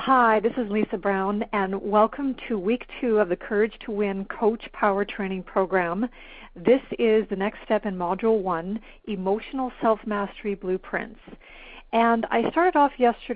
Hi, this is Lisa Brown, and welcome to Week 2 of the Courage to Win Coach Power Training Program. This is the next step in Module 1, Emotional Self-Mastery Blueprints. And I started off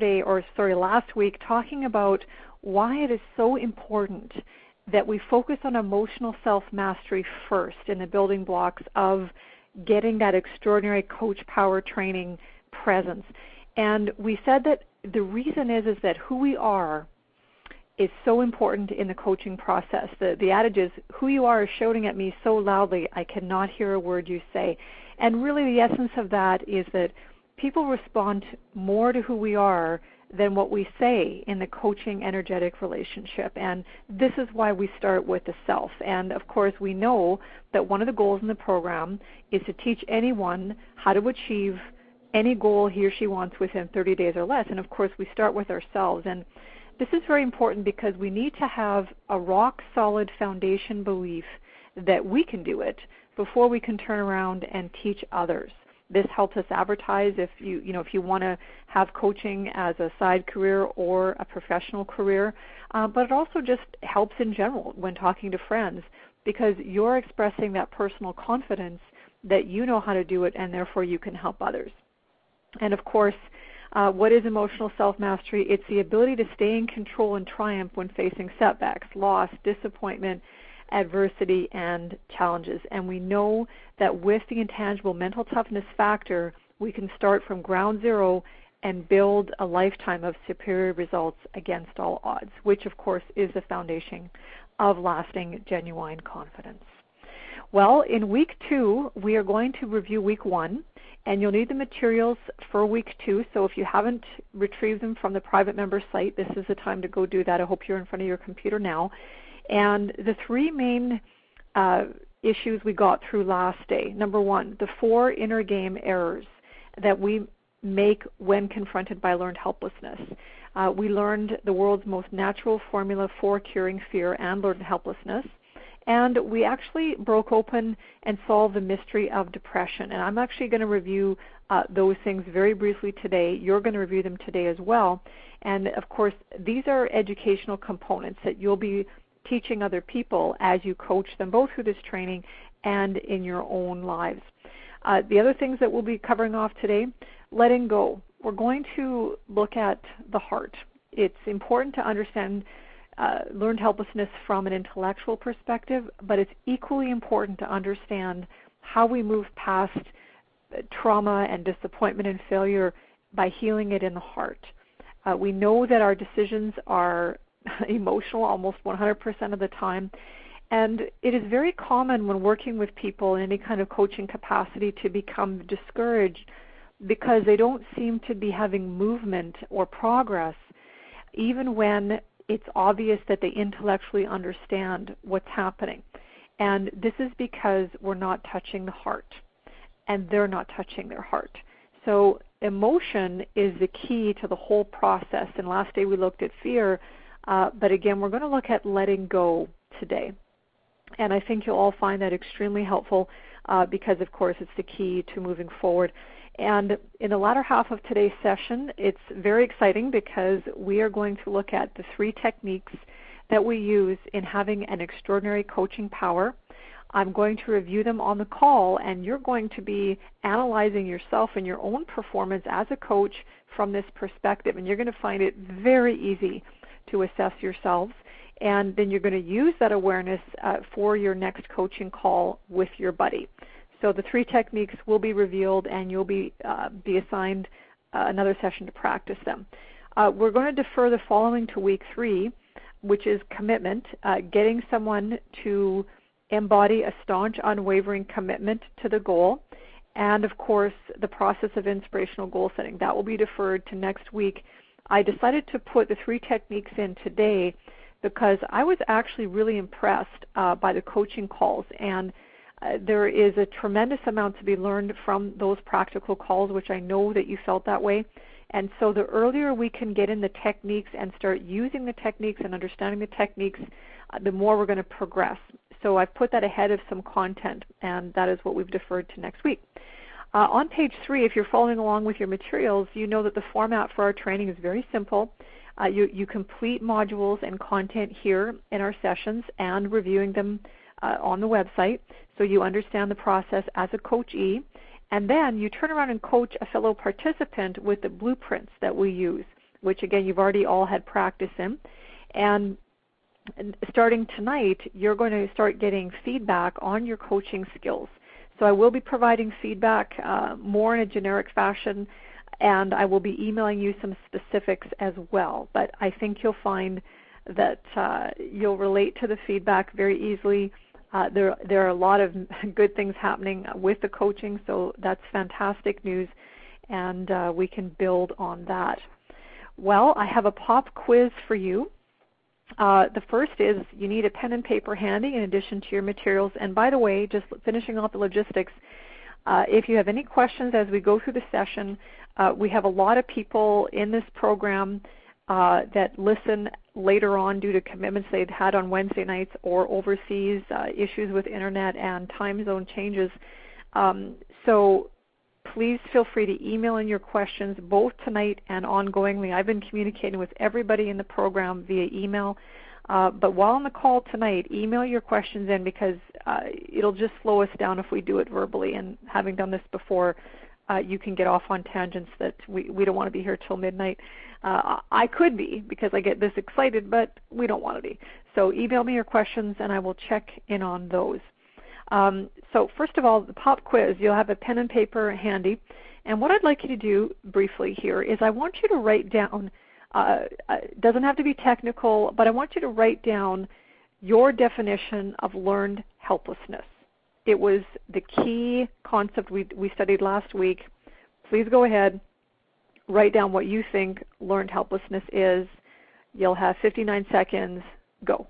last week, talking about why it is so important that we focus on emotional self-mastery first in the building blocks of getting that extraordinary coach power training presence. And we said that the reason is that who we are is so important in the coaching process. The adage is, who you are is shouting at me so loudly I cannot hear a word you say. And really the essence of that is that people respond more to who we are than what we say in the coaching energetic relationship. And this is why we start with the self. And of course we know that one of the goals in the program is to teach anyone how to achieve any goal he or she wants within 30 days or less. And of course we start with ourselves. And this is very important because we need to have a rock solid foundation belief that we can do it before we can turn around and teach others. This helps us advertise if you want to have coaching as a side career or a professional career, but it also just helps in general when talking to friends because you're expressing that personal confidence that you know how to do it and therefore you can help others. And of course, what is emotional self-mastery? It's the ability to stay in control and triumph when facing setbacks, loss, disappointment, adversity, and challenges. And we know that with the intangible mental toughness factor, we can start from ground zero and build a lifetime of superior results against all odds, which of course is the foundation of lasting, genuine confidence. Well, in week 2, we are going to review week 1. And you'll need the materials for week 2. So if you haven't retrieved them from the private member site, this is the time to go do that. I hope you're in front of your computer now. And the 3 main issues we got through last day. Number 1, the 4 inner game errors that we make when confronted by learned helplessness. We learned the world's most natural formula for curing fear and learned helplessness. And we actually broke open and solved the mystery of depression. And I'm actually going to review those things very briefly today. You're going to review them today as well. And of course, these are educational components that you'll be teaching other people as you coach them, both through this training and in your own lives. The other things that we'll be covering off today, letting go. We're going to look at the heart. It's important to understand learned helplessness from an intellectual perspective, but it's equally important to understand how we move past trauma and disappointment and failure by healing it in the heart. We know that our decisions are emotional almost 100% of the time, and it is very common when working with people in any kind of coaching capacity to become discouraged because they don't seem to be having movement or progress, even when it's obvious that they intellectually understand what's happening. And this is because we're not touching the heart, and they're not touching their heart. So emotion is the key to the whole process. And last day we looked at fear, but again, we're going to look at letting go today. And I think you'll all find that extremely helpful because, of course, it's the key to moving forward. And in the latter half of today's session, it's very exciting because we are going to look at the 3 techniques that we use in having an extraordinary coaching power. I'm going to review them on the call, and you're going to be analyzing yourself and your own performance as a coach from this perspective. And you're going to find it very easy to assess yourselves. And then you're going to use that awareness for your next coaching call with your buddy. So the 3 techniques will be revealed, and you'll be assigned another session to practice them. We're going to defer the following to week 3, which is commitment, getting someone to embody a staunch, unwavering commitment to the goal, and of course the process of inspirational goal setting. That will be deferred to next week. I decided to put the 3 techniques in today because I was actually really impressed by the coaching calls, and there is a tremendous amount to be learned from those practical calls, which I know that you felt that way. And so the earlier we can get in the techniques and start using the techniques and understanding the techniques, the more we're going to progress. So I've put that ahead of some content, and that is what we've deferred to next week. On page 3, if you're following along with your materials, you know that the format for our training is very simple. You complete modules and content here in our sessions and reviewing them on the website, so you understand the process as a coachee. And then you turn around and coach a fellow participant with the blueprints that we use, which again you've already all had practice in. And starting tonight, you're going to start getting feedback on your coaching skills. So I will be providing feedback more in a generic fashion, and I will be emailing you some specifics as well. But I think you'll find that you'll relate to the feedback very easily. There are a lot of good things happening with the coaching, so that's fantastic news, and we can build on that. Well, I have a pop quiz for you. The first is you need a pen and paper handy in addition to your materials. And by the way, just finishing off the logistics, if you have any questions as we go through the session, we have a lot of people in this program that listen later on due to commitments they'd had on Wednesday nights or overseas, issues with internet and time zone changes. So please feel free to email in your questions both tonight and ongoingly. I've been communicating with everybody in the program via email. But while on the call tonight, email your questions in because it'll just slow us down if we do it verbally. And having done this before, you can get off on tangents that we don't want to be here till midnight. I could be because I get this excited, but we don't want to be. So email me your questions and I will check in on those. So first of all, the pop quiz, you'll have a pen and paper handy. And what I'd like you to do briefly here is I want you to write down, it doesn't have to be technical, but I want you to write down your definition of learned helplessness. It was the key concept we studied last week. Please go ahead, write down what you think learned helplessness is. You'll have 59 seconds. Go.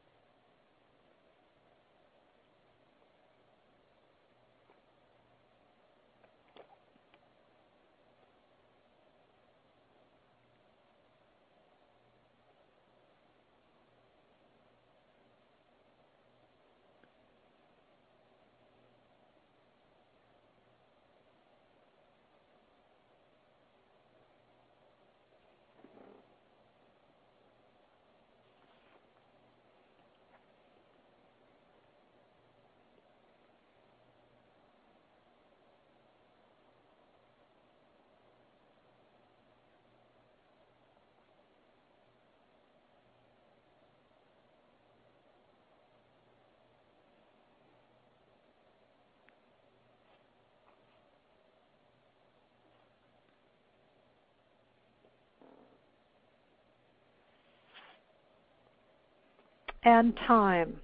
And time.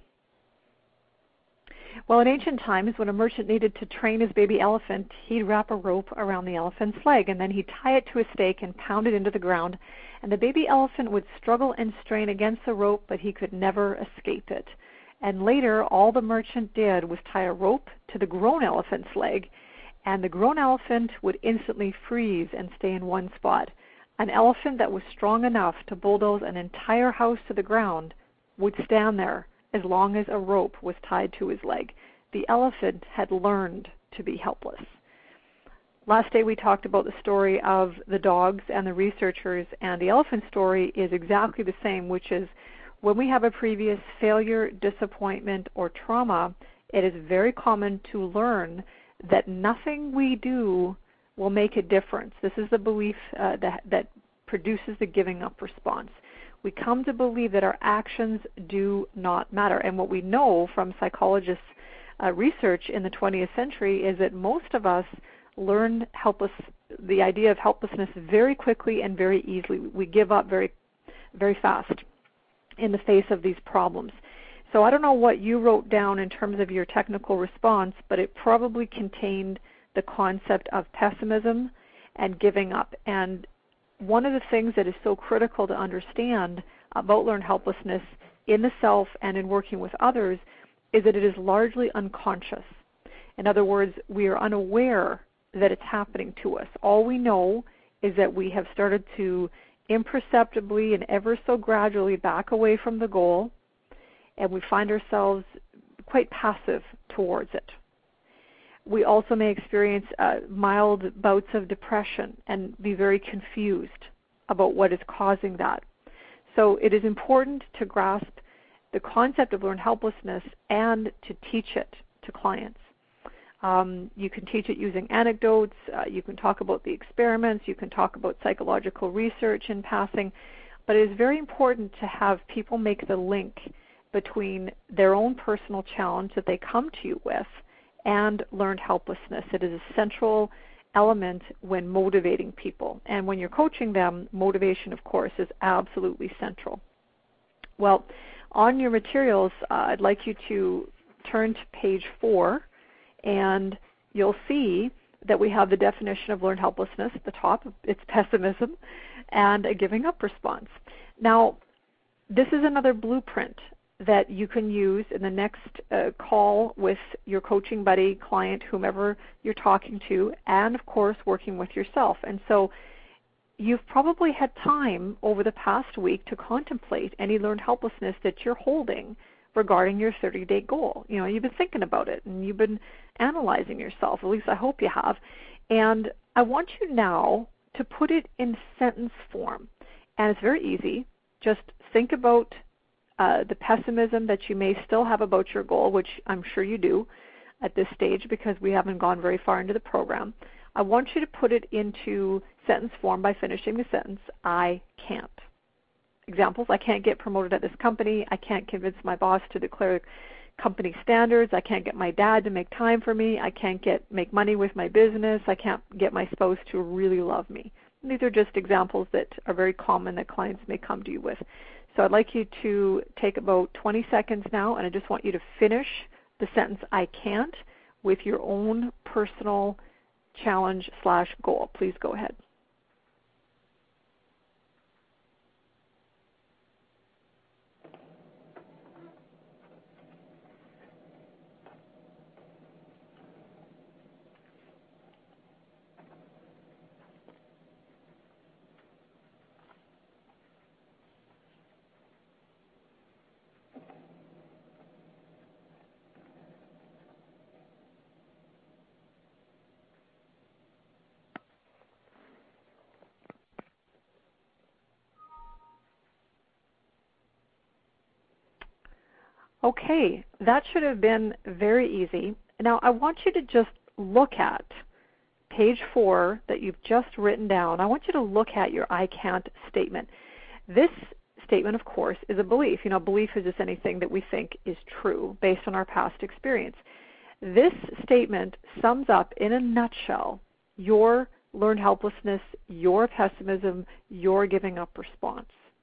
Well, in ancient times, when a merchant needed to train his baby elephant, he'd wrap a rope around the elephant's leg, and then he'd tie it to a stake and pound it into the ground. And the baby elephant would struggle and strain against the rope, but he could never escape it. And later, all the merchant did was tie a rope to the grown elephant's leg, and the grown elephant would instantly freeze and stay in one spot. An elephant that was strong enough to bulldoze an entire house to the ground would stand there as long as a rope was tied to his leg. The elephant had learned to be helpless. Last day we talked about the story of the dogs and the researchers, and the elephant story is exactly the same, which is when we have a previous failure, disappointment, or trauma, it is very common to learn that nothing we do will make a difference. This is the belief that produces the giving up response. We come to believe that our actions do not matter. And what we know from psychologists' research in the 20th century is that most of us learn the idea of helplessness very quickly and very easily. We give up very, very fast in the face of these problems. So I don't know what you wrote down in terms of your technical response, but it probably contained the concept of pessimism and giving up. And one of the things that is so critical to understand about learned helplessness in the self and in working with others is that it is largely unconscious. In other words, we are unaware that it's happening to us. All we know is that we have started to imperceptibly and ever so gradually back away from the goal, and we find ourselves quite passive towards it. We also may experience mild bouts of depression and be very confused about what is causing that. So it is important to grasp the concept of learned helplessness and to teach it to clients. You can teach it using anecdotes. You can talk about the experiments. You can talk about psychological research in passing. But it is very important to have people make the link between their own personal challenge that they come to you with and learned helplessness. It is a central element when motivating people. And when you're coaching them, motivation, of course, is absolutely central. Well, on your materials, I'd like you to turn to page 4, and you'll see that we have the definition of learned helplessness at the top. It's pessimism and a giving up response. Now, this is another blueprint that you can use in the next call with your coaching buddy, client, whomever you're talking to, and of course working with yourself. And so you've probably had time over the past week to contemplate any learned helplessness that you're holding regarding your 30-day goal. You know, you've been thinking about it and you've been analyzing yourself. At least I hope you have. And I want you now to put it in sentence form. And it's very easy. Just think about the pessimism that you may still have about your goal, which I'm sure you do at this stage because we haven't gone very far into the program. I want you to put it into sentence form by finishing the sentence, I can't. Examples, I can't get promoted at this company. I can't convince my boss to declare company standards. I can't get my dad to make time for me. I can't make money with my business. I can't get my spouse to really love me. And these are just examples that are very common that clients may come to you with. So I'd like you to take about 20 seconds now, and I just want you to finish the sentence, I can't, with your own personal challenge/goal. Please go ahead. Okay, that should have been very easy. Now I want you to just look at page 4 that you've just written down. I want you to look at your I can't statement. This statement, of course, is a belief. You know, belief is just anything that we think is true based on our past experience. This statement sums up in a nutshell your learned helplessness, your pessimism, your giving up response.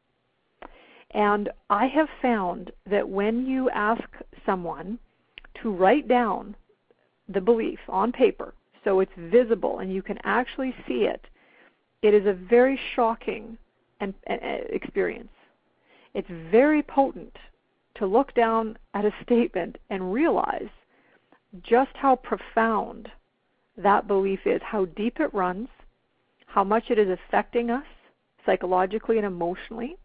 And I have found that when you ask someone to write down the belief on paper so it's visible and you can actually see it, it is a very shocking experience. It's very potent to look down at a statement and realize just how profound that belief is, how deep it runs, how much it is affecting us psychologically and emotionally.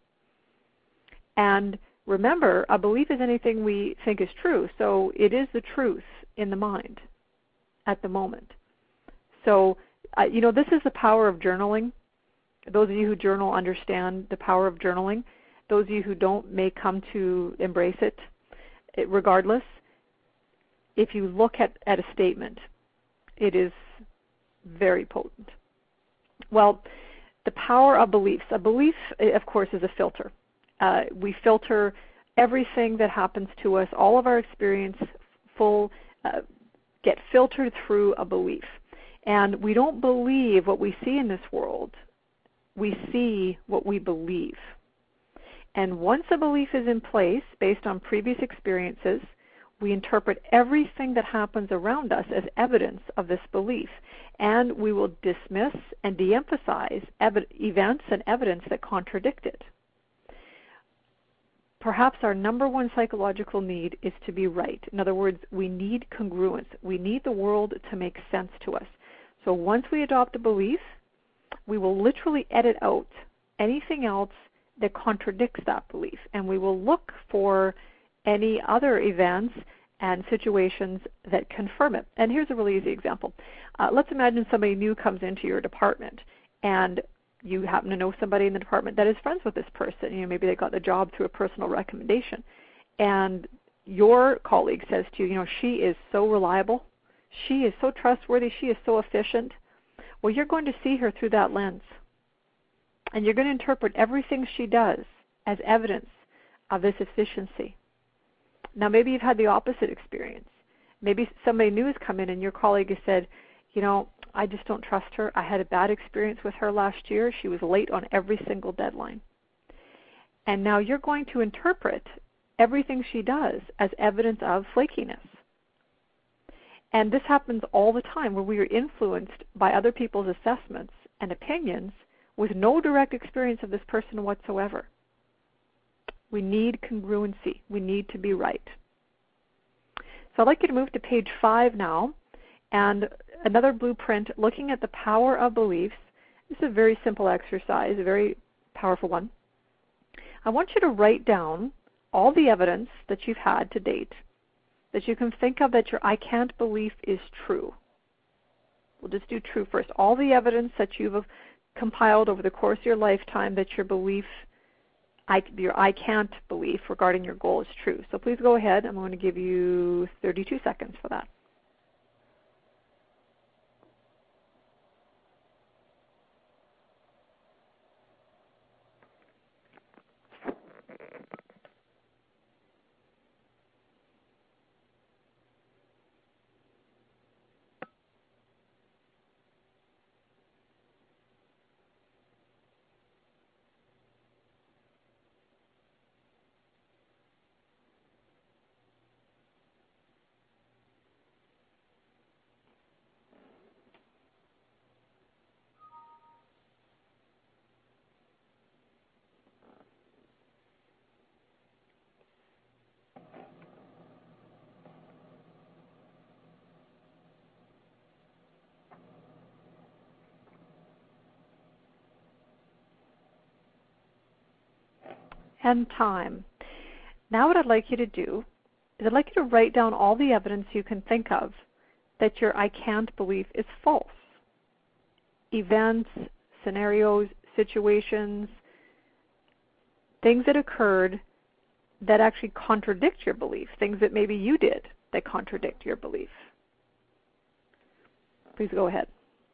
And remember, a belief is anything we think is true, so it is the truth in the mind at the moment. So, you know, this is the power of journaling. Those of you who journal understand the power of journaling. Those of you who don't may come to embrace it. Regardless, if you look at a statement, it is very potent. Well, the power of beliefs. A belief, of course, is a filter. We filter everything that happens to us. All of our experience get filtered through a belief. And we don't believe what we see in this world. We see what we believe. And once a belief is in place based on previous experiences, we interpret everything that happens around us as evidence of this belief. And we will dismiss and de-emphasize events and evidence that contradict it. Perhaps our number one psychological need is to be right. In other words, we need congruence. We need the world to make sense to us. So once we adopt a belief, we will literally edit out anything else that contradicts that belief. And we will look for any other events and situations that confirm it. And here's a really easy example. Let's imagine somebody new comes into your department and you happen to know somebody in the department that is friends with this person. Maybe they got the job through a personal recommendation. And your colleague says to you, she is so reliable. She is so trustworthy. She is so efficient. Well, you're going to see her through that lens. And you're going to interpret everything she does as evidence of this efficiency. Now, maybe you've had the opposite experience. Maybe somebody new has come in and your colleague has said, I just don't trust her. I had a bad experience with her last year. She was late on every single deadline. And now you're going to interpret everything she does as evidence of flakiness. And this happens all the time, where we are influenced by other people's assessments and opinions with no direct experience of this person whatsoever. We need congruency. We need to be right. So I'd like you to move to page 5 now, and another blueprint looking at the power of beliefs. This is a very simple exercise, a very powerful one. I want you to write down all the evidence that you've had to date that you can think of that your I can't belief is true. We'll just do true first. All the evidence that you've compiled over the course of your lifetime that your belief, your I can't belief regarding your goal is true. So please go ahead. I'm going to give you 32 seconds for that. And time. Now what I'd like you to do is I'd like you to write down all the evidence you can think of that your I can't belief is false. Events, scenarios, situations, things that occurred that actually contradict your belief, things that maybe you did that contradict your belief. Please go ahead.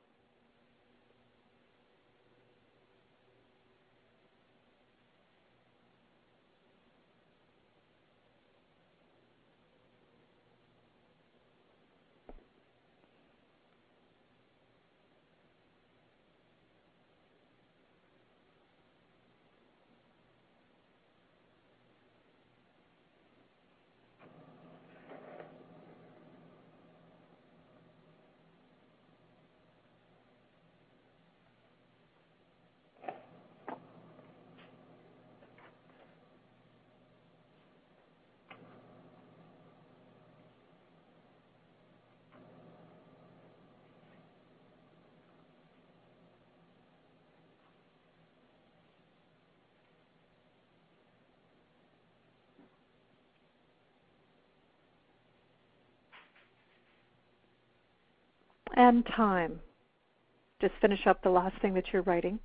And time. Just finish up the last thing that you're writing.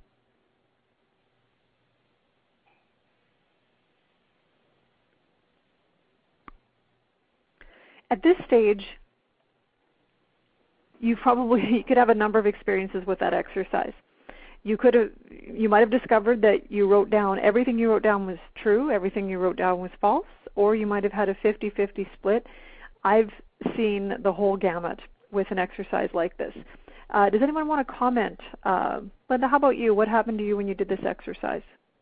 At this stage, you could have a number of experiences with that exercise. You might have discovered that you wrote down everything you wrote down was true, everything you wrote down was false, or you might have had a 50-50 split. I've seen the whole gamut with an exercise like this. Does anyone want to comment? Linda, how about you? What happened to you when you did this exercise?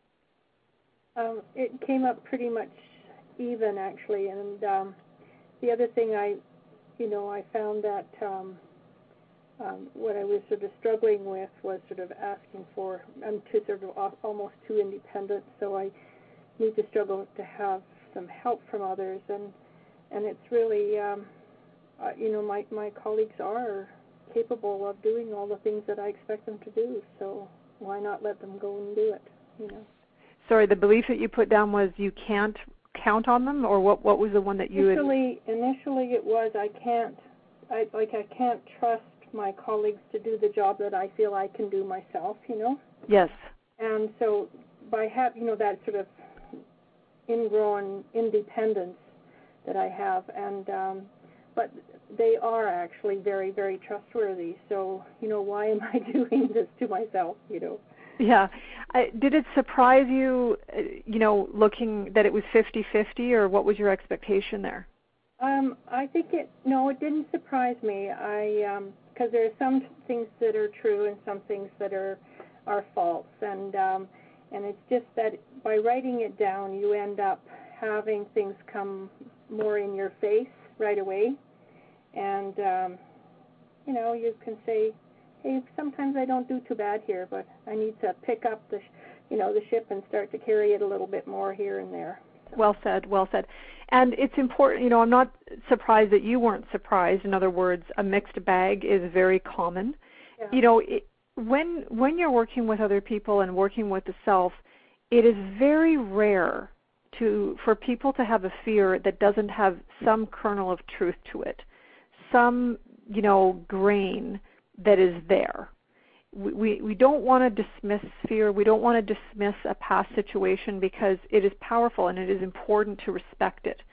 It came up pretty much even, actually, and the other thing I found that what I was sort of struggling with was sort of asking for, I'm almost too independent, so I need to struggle to have some help from others, and it's really, my colleagues are capable of doing all the things that I expect them to do, so why not let them go and do it, Sorry, the belief that you put down was you can't count on them, or what was the one that you Initially it was I can't trust my colleagues to do the job that I feel I can do myself, Yes. And so by having, that sort of ingrown independence that I have, and but they are actually very, very trustworthy. So, why am I doing this to myself, Yeah. Did it surprise you, looking that it was 50-50, or what was your expectation there? I think it didn't surprise me. Because there are some things that are true and some things that are false, and it's just that by writing it down, you end up having things come more in your face right away, and you can say, hey, sometimes I don't do too bad here, but I need to pick up the ship and start to carry it a little bit more here and there. So. Well said, well said. And it's important, I'm not surprised that you weren't surprised. In other words, a mixed bag is very common. Yeah. When you're working with other people and working with the self, it is very rare for people to have a fear that doesn't have some kernel of truth to it, some, grain that is there. We don't want to dismiss fear. We don't want to dismiss a past situation because it is powerful and it is important to respect it.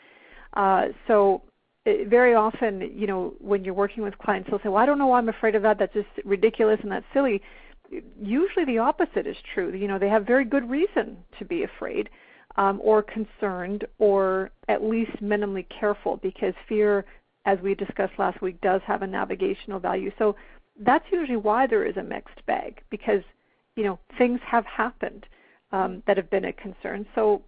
Very often, when you're working with clients, they'll say, well, I don't know why I'm afraid of that. That's just ridiculous and that's silly. Usually the opposite is true. They have very good reason to be afraid or concerned or at least minimally careful, because fear, as we discussed last week, does have a navigational value. So that's usually why there is a mixed bag, because, things have happened that have been a concern. So,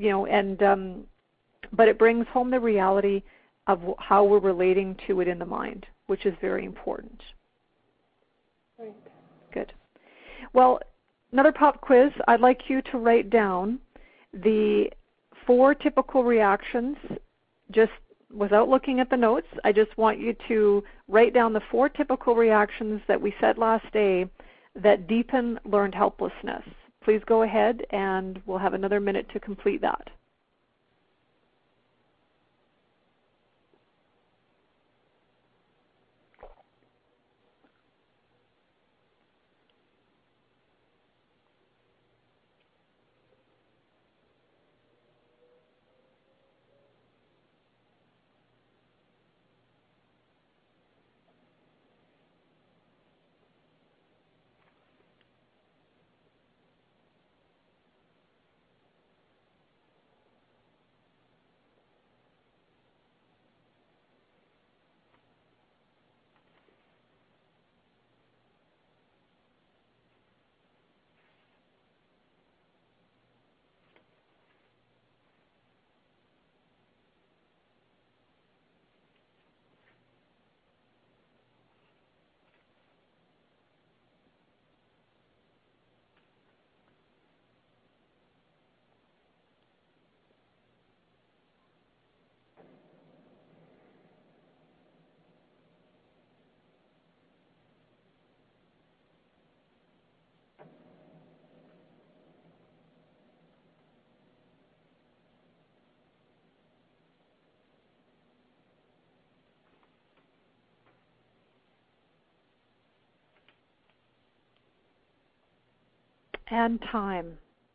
but it brings home the reality of how we're relating to it in the mind, which is very important. Right. Good. Well, another pop quiz. I'd like you to write down the 4 typical reactions, just without looking at the notes. I just want you to write down the 4 typical reactions that we said last day that deepen learned helplessness. Please go ahead, and we'll have another minute to complete that. And time.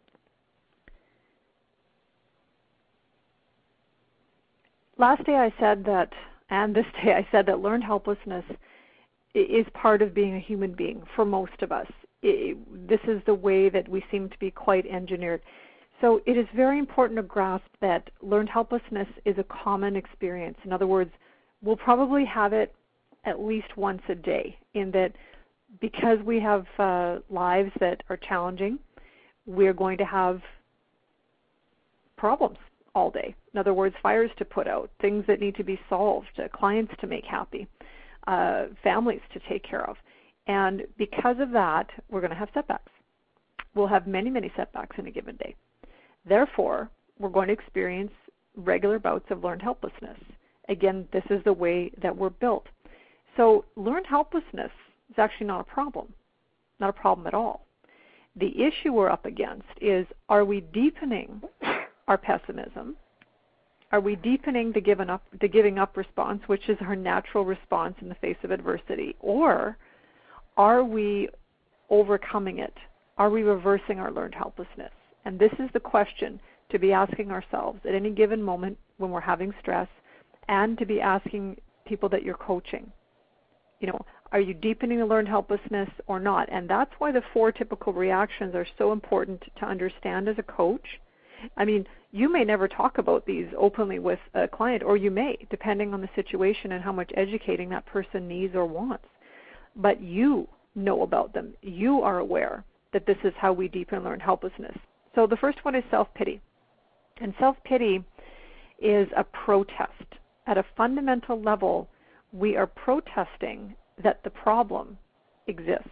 Last day I said that, and this day I said that learned helplessness is part of being a human being for most of us. This is the way that we seem to be quite engineered. So it is very important to grasp that learned helplessness is a common experience. In other words, we'll probably have it at least once a day, in that because we have lives that are challenging, we're going to have problems all day. In other words, fires to put out, things that need to be solved, clients to make happy, families to take care of. And because of that, we're going to have setbacks. We'll have many, many setbacks in a given day. Therefore, we're going to experience regular bouts of learned helplessness. Again, this is the way that we're built. So learned helplessness is actually not a problem at all. The issue we're up against is, are we deepening our pessimism? Are we deepening the giving up response, which is our natural response in the face of adversity? Or are we overcoming it? Are we reversing our learned helplessness? And this is the question to be asking ourselves at any given moment when we're having stress, and to be asking people that you're coaching. Are you deepening the learned helplessness or not? And that's why the 4 typical reactions are so important to understand as a coach. I mean, you may never talk about these openly with a client, or you may, depending on the situation and how much educating that person needs or wants. But you know about them. You are aware that this is how we deepen learned helplessness. So the first one is self-pity. And self-pity is a protest. At a fundamental level, we are protesting that the problem exists.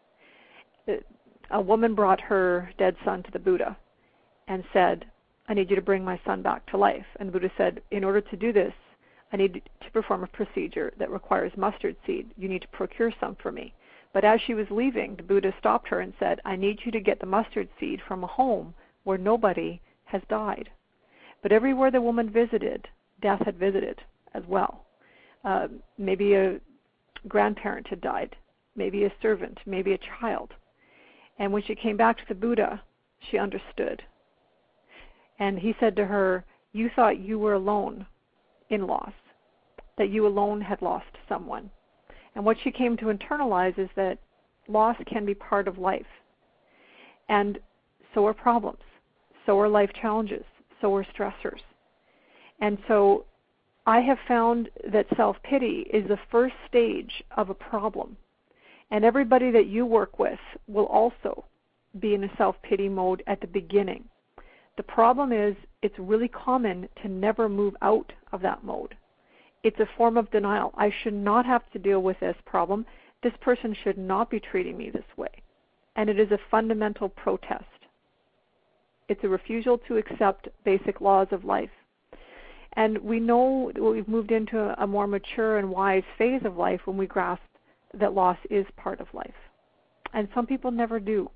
A woman brought her dead son to the Buddha and said, I need you to bring my son back to life. And the Buddha said, in order to do this, I need to perform a procedure that requires mustard seed. You need to procure some for me. But as she was leaving, the Buddha stopped her and said, I need you to get the mustard seed from a home where nobody has died. But everywhere the woman visited, death had visited as well. Maybe a grandparent had died, maybe a servant, maybe a child. And when she came back to the Buddha, she understood. And he said to her, you thought you were alone in loss, that you alone had lost someone. And what she came to internalize is that loss can be part of life. And so are problems, so are life challenges, so are stressors. And so I have found that self-pity is the first stage of a problem. And everybody that you work with will also be in a self-pity mode at the beginning. The problem is it's really common to never move out of that mode. It's a form of denial. I should not have to deal with this problem. This person should not be treating me this way. And it is a fundamental protest. It's a refusal to accept basic laws of life. And we know that we've moved into a more mature and wise phase of life when we grasp that loss is part of life. And some people never do.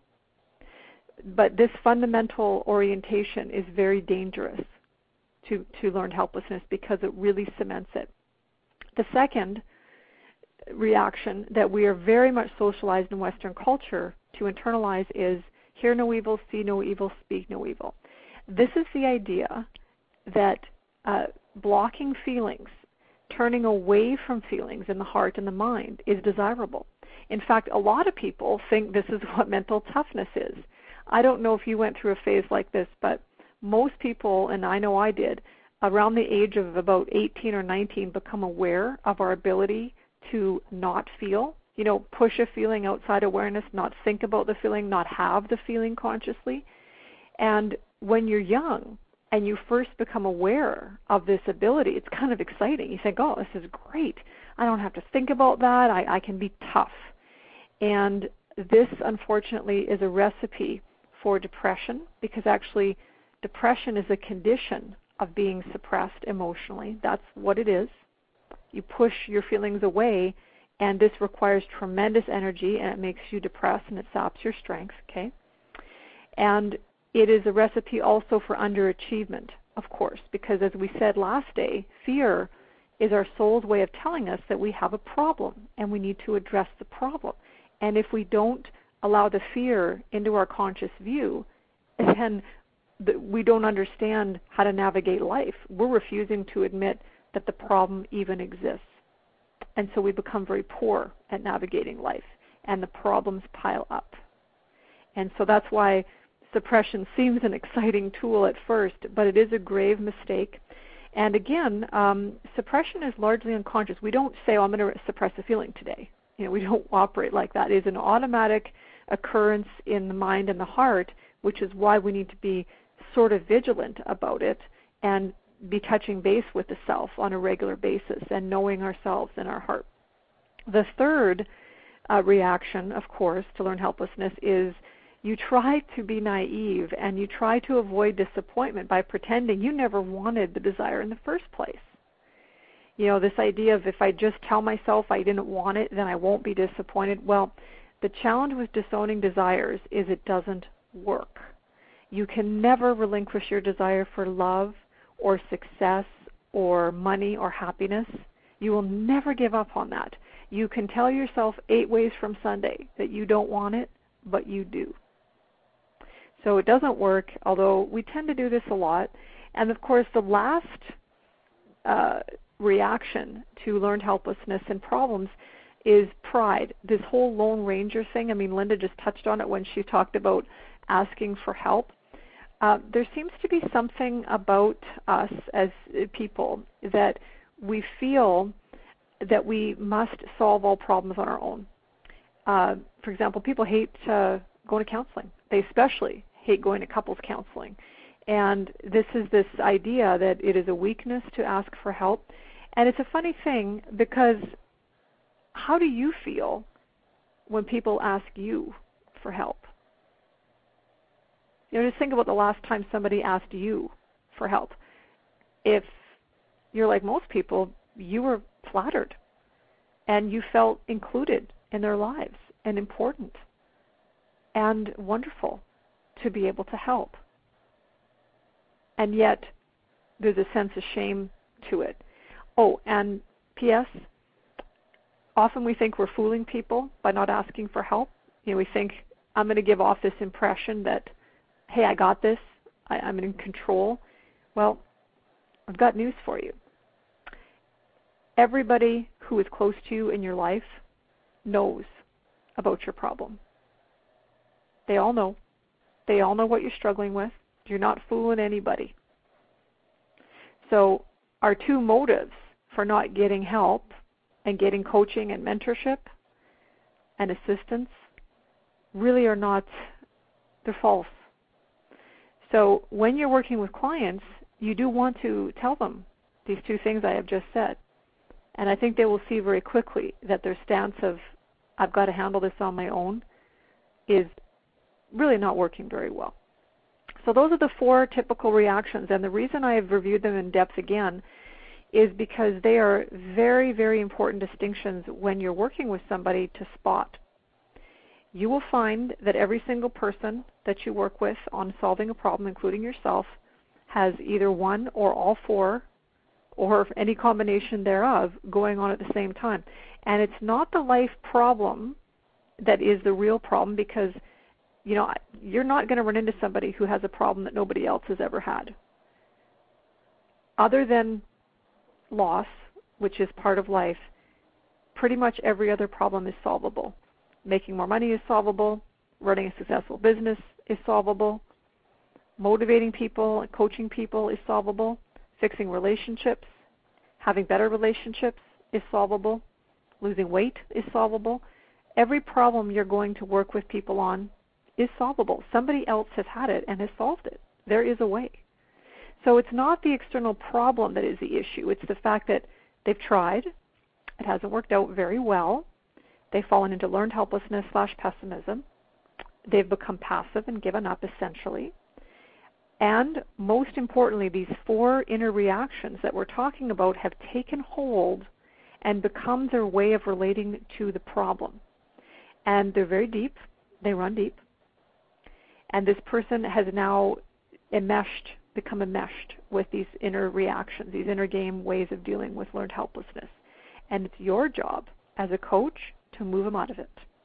But this fundamental orientation is very dangerous to learned helplessness because it really cements it. The second reaction that we are very much socialized in Western culture to internalize is hear no evil, see no evil, speak no evil. This is the idea that blocking feelings, turning away from feelings in the heart and the mind is desirable. In fact, a lot of people think this is what mental toughness is. I don't know if you went through a phase like this, but most people, and I know I did, around the age of about 18 or 19 become aware of our ability to not feel, push a feeling outside awareness, not think about the feeling, not have the feeling consciously. And when you're young and you first become aware of this ability, it's kind of exciting. You think, oh, this is great. I don't have to think about that. I can be tough. And this, unfortunately, is a recipe for depression, because actually depression is a condition of being suppressed emotionally. That's what it is. You push your feelings away, and this requires tremendous energy, and it makes you depressed, and it saps your strength, okay? And it is a recipe also for underachievement, of course, because as we said last day, fear is our soul's way of telling us that we have a problem, and we need to address the problem. And if we don't allow the fear into our conscious view, then we don't understand how to navigate life. We're refusing to admit that the problem even exists. And so we become very poor at navigating life, and the problems pile up. And so that's why suppression seems an exciting tool at first, but it is a grave mistake. And again, suppression is largely unconscious. We don't say, oh, I'm going to suppress a feeling today. We don't operate like that. It is an automatic occurrence in the mind and the heart, which is why we need to be sort of vigilant about it and be touching base with the self on a regular basis and knowing ourselves and our heart. The third reaction, of course, to learn helplessness is you try to be naive and you try to avoid disappointment by pretending you never wanted the desire in the first place. This idea of if I just tell myself I didn't want it, then I won't be disappointed. Well, the challenge with disowning desires is it doesn't work. You can never relinquish your desire for love or success or money or happiness, you will never give up on that. You can tell yourself 8 ways from Sunday that you don't want it, but you do. So it doesn't work, although we tend to do this a lot. And of course, the last reaction to learned helplessness and problems is pride. This whole Lone Ranger thing, I mean, Linda just touched on it when she talked about asking for help. There seems to be something about us as people that we feel that we must solve all problems on our own. For example, people hate going to counseling. They especially hate going to couples counseling. And this is this idea that it is a weakness to ask for help. And it's a funny thing because how do you feel when people ask you for help? Just think about the last time somebody asked you for help. If you're like most people, you were flattered and you felt included in their lives and important and wonderful to be able to help. And yet there's a sense of shame to it. Oh, and P.S., often we think we're fooling people by not asking for help. We think, I'm going to give off this impression that, hey, I got this, I'm in control. Well, I've got news for you. Everybody who is close to you in your life knows about your problem. They all know. They all know what you're struggling with. You're not fooling anybody. So our 2 motives for not getting help and getting coaching and mentorship and assistance really are not, they're false. So when you're working with clients, you do want to tell them these 2 things I have just said. And I think they will see very quickly that their stance of, I've got to handle this on my own, is really not working very well. So those are the 4 typical reactions. And the reason I have reviewed them in depth again is because they are very, very important distinctions when you're working with somebody to spot. You will find that every single person that you work with on solving a problem, including yourself, has either 1 or all 4 or any combination thereof going on at the same time. And it's not the life problem that is the real problem because, you're not going to run into somebody who has a problem that nobody else has ever had. Other than loss, which is part of life, pretty much every other problem is solvable. Making more money is solvable. Running a successful business is solvable. Motivating people and coaching people is solvable. Fixing relationships, having better relationships is solvable. Losing weight is solvable. Every problem you're going to work with people on is solvable. Somebody else has had it and has solved it. There is a way. So it's not the external problem that is the issue. It's the fact that they've tried. It hasn't worked out very well. They've fallen into learned helplessness / pessimism. They've become passive and given up, essentially. And most importantly, these 4 inner reactions that we're talking about have taken hold and become their way of relating to the problem. And they're very deep. They run deep. And this person has now become enmeshed with these inner reactions, these inner game ways of dealing with learned helplessness. And it's your job as a coach to move them out of it.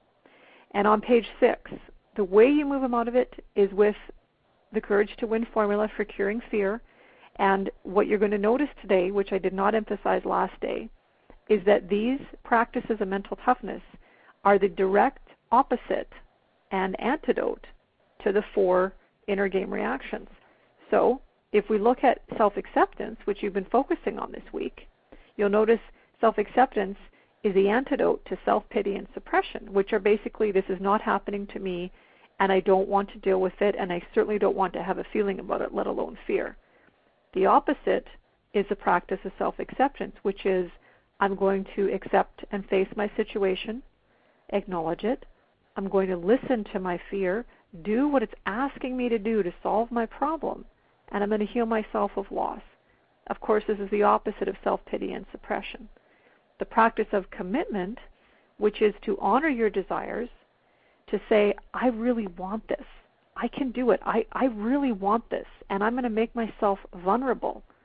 And on page 6, the way you move them out of it is with the Courage to Win formula for curing fear. And what you're going to notice today, which I did not emphasize last day, is that these practices of mental toughness are the direct opposite and antidote to the 4 inner game reactions. So if we look at self-acceptance, which you've been focusing on this week, you'll notice self-acceptance is the antidote to self-pity and suppression, which are basically, this is not happening to me, and I don't want to deal with it, and I certainly don't want to have a feeling about it, let alone fear. The opposite is the practice of self-acceptance, which is, I'm going to accept and face my situation, acknowledge it. I'm going to listen to my fear, do what it's asking me to do to solve my problem, and I'm going to heal myself of loss. Of course, this is the opposite of self-pity and suppression. The practice of commitment, which is to honor your desires, to say, I really want this. I can do it. I really want this, and I'm going to make myself vulnerable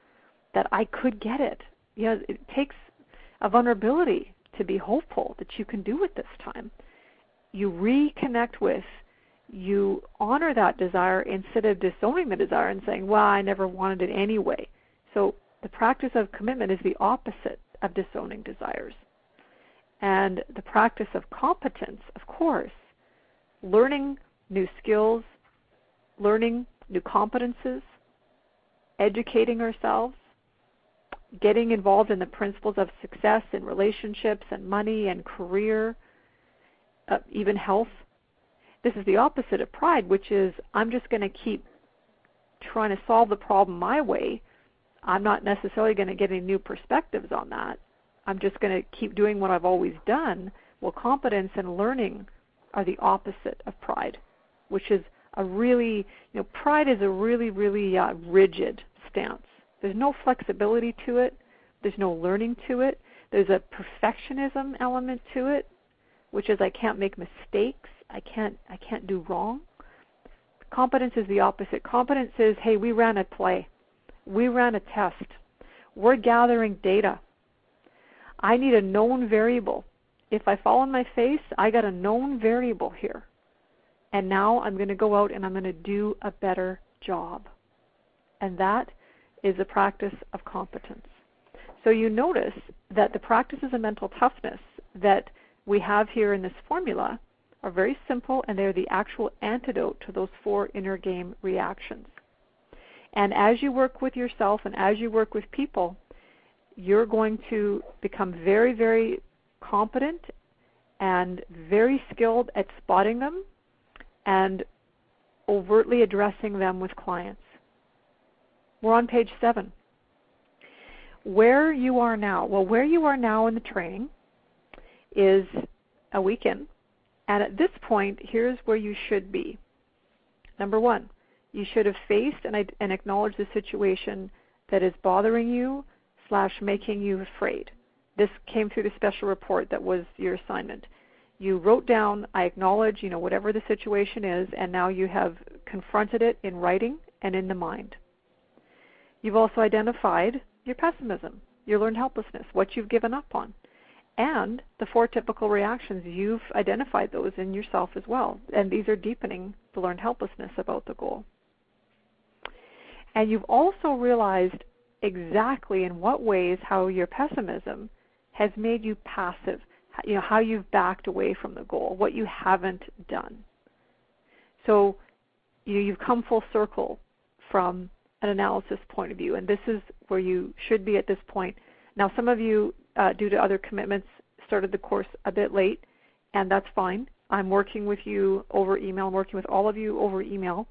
that I could get it. It takes a vulnerability to be hopeful that you can do it this time. You reconnect with, you honor that desire instead of disowning the desire and saying, well, I never wanted it anyway. So the practice of commitment is the opposite of disowning desires. And the practice of competence, of course, learning new skills, learning new competences, educating ourselves, getting involved in the principles of success in relationships and money and career, even health. This is the opposite of pride, which is I'm just going to keep trying to solve the problem my way. I'm not necessarily going to get any new perspectives on that. I'm just going to keep doing what I've always done. Well, competence and learning are the opposite of pride, which is a really, pride is a really, really rigid stance. There's no flexibility to it. There's no learning to it. There's a perfectionism element to it, which is I can't make mistakes. I can't do wrong. Competence is the opposite. Competence is, hey, we ran a play. We ran a test. We're gathering data. I need a known variable. If I fall on my face, I got a known variable here. And now I'm going to go out and I'm going to do a better job. And that is a practice of competence. So you notice that the practices of mental toughness that we have here in this formula are very simple, and they're the actual antidote to those 4 inner game reactions. And as you work with yourself and as you work with people, you're going to become very, very competent and very skilled at spotting them and overtly addressing them with clients. We're on page 7. Where you are now. Well, where you are now in the training is a week in. And at this point, here's where you should be. Number 1, you should have faced and acknowledged the situation that is bothering you / making you afraid. This came through the special report that was your assignment. You wrote down, I acknowledge, whatever the situation is, and now you have confronted it in writing and in the mind. You've also identified your pessimism, your learned helplessness, what you've given up on, and the 4 typical reactions. You've identified those in yourself as well, and these are deepening the learned helplessness about the goal. And you've also realized exactly in what ways how your pessimism has made you passive, how you've backed away from the goal, what you haven't done. So you've come full circle from an analysis point of view, and this is where you should be at this point. Now, some of you, due to other commitments, started the course a bit late, and that's fine. I'm working with you over email. I'm working with all of you over email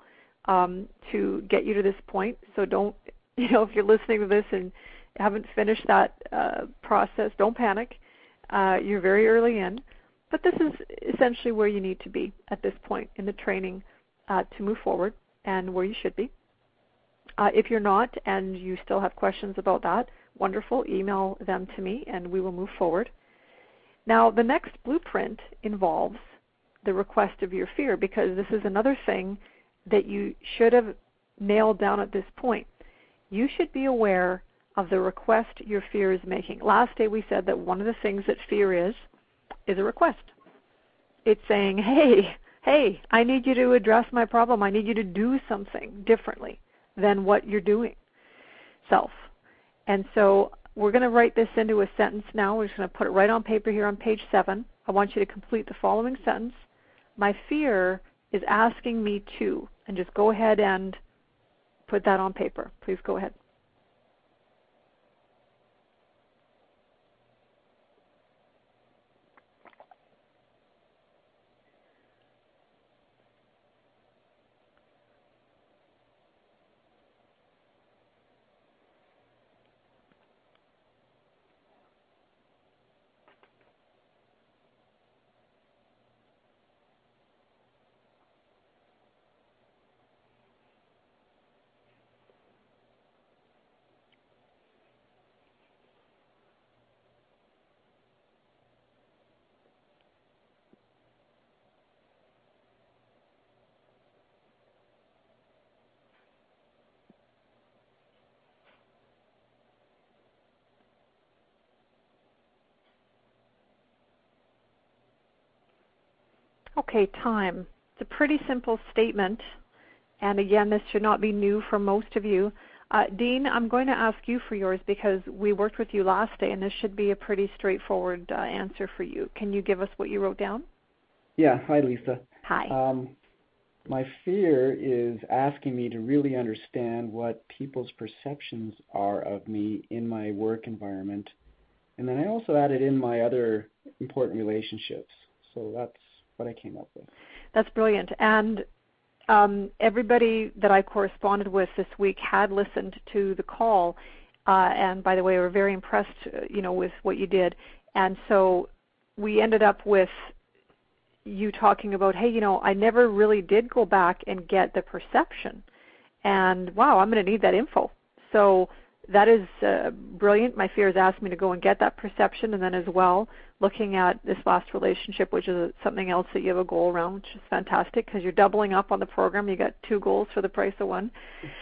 to get you to this point. So don't, if you're listening to this and haven't finished that process, don't panic. You're very early in. But this is essentially where you need to be at this point in the training to move forward and where you should be. If you're not and you still have questions about that, wonderful, email them to me and we will move forward. Now, the next blueprint involves the request of your fear, because this is another thing that you should have nailed down at this point. You should be aware of the request your fear is making. Last day we said that one of the things that fear is a request. It's saying, hey, I need you to address my problem. I need you to do something differently than what you're doing, self. And so we're going to write this into a sentence now. We're just going to put it right on paper here on page 7. I want you to complete the following sentence. My fear is asking me to, and just go ahead and put that on paper. Please go ahead. Okay, time. It's a pretty simple statement. And again, this should not be new for most of you. Dean, I'm going to ask you for yours because we worked with you last day, and this should be a pretty straightforward answer for you. Can you give us what you wrote down? Yeah. Hi, Lisa. Hi. My fear is asking me to really understand what people's perceptions are of me in my work environment. And then I also added in my other important relationships. So that's what I came up with. That's brilliant. And everybody that I corresponded with this week had listened to the call. And by the way, we're very impressed, with what you did. And so we ended up with you talking about, hey, I never really did go back and get the perception. And wow, I'm going to need that info. So that is brilliant. My fears asked me to go and get that perception, and then as well, looking at this last relationship, which is something else that you have a goal around, which is fantastic because you're doubling up on the program. You got 2 goals for the price of 1.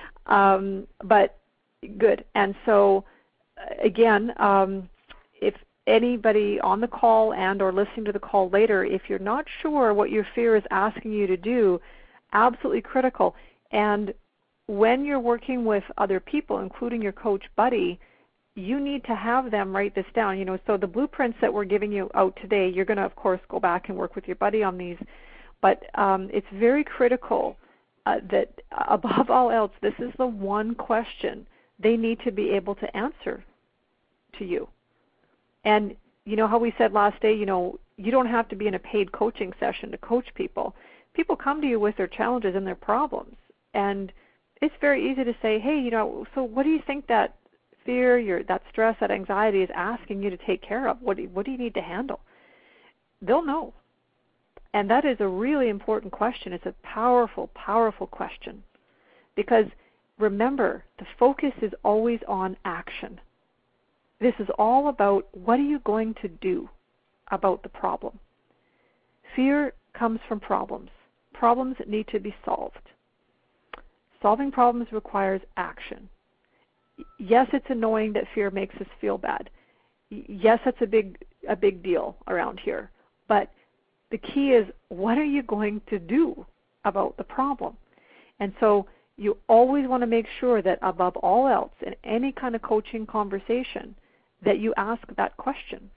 But good. And so again, if anybody on the call and or listening to the call later, if you're not sure what your fear is asking you to do, absolutely critical. And when you're working with other people, including your coach buddy, you need to have them write this down. So the blueprints that we're giving you out today, you're going to, of course, go back and work with your buddy on these. But it's very critical that above all else, this is the one question they need to be able to answer to you. And you know how we said last day, you don't have to be in a paid coaching session to coach people. People come to you with their challenges and their problems. And it's very easy to say, hey, so what do you think that fear, that stress, that anxiety is asking you to take care of? What do you need to handle? They'll know. And that is a really important question. It's a powerful, powerful question. Because remember, the focus is always on action. This is all about what are you going to do about the problem. Fear comes from problems. Problems need to be solved. Solving problems requires action. Yes, it's annoying that fear makes us feel bad. Yes, that's a big deal around here. But the key is, what are you going to do about the problem? And so you always want to make sure that above all else, in any kind of coaching conversation, that you ask that question.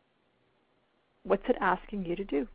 What's it asking you to do?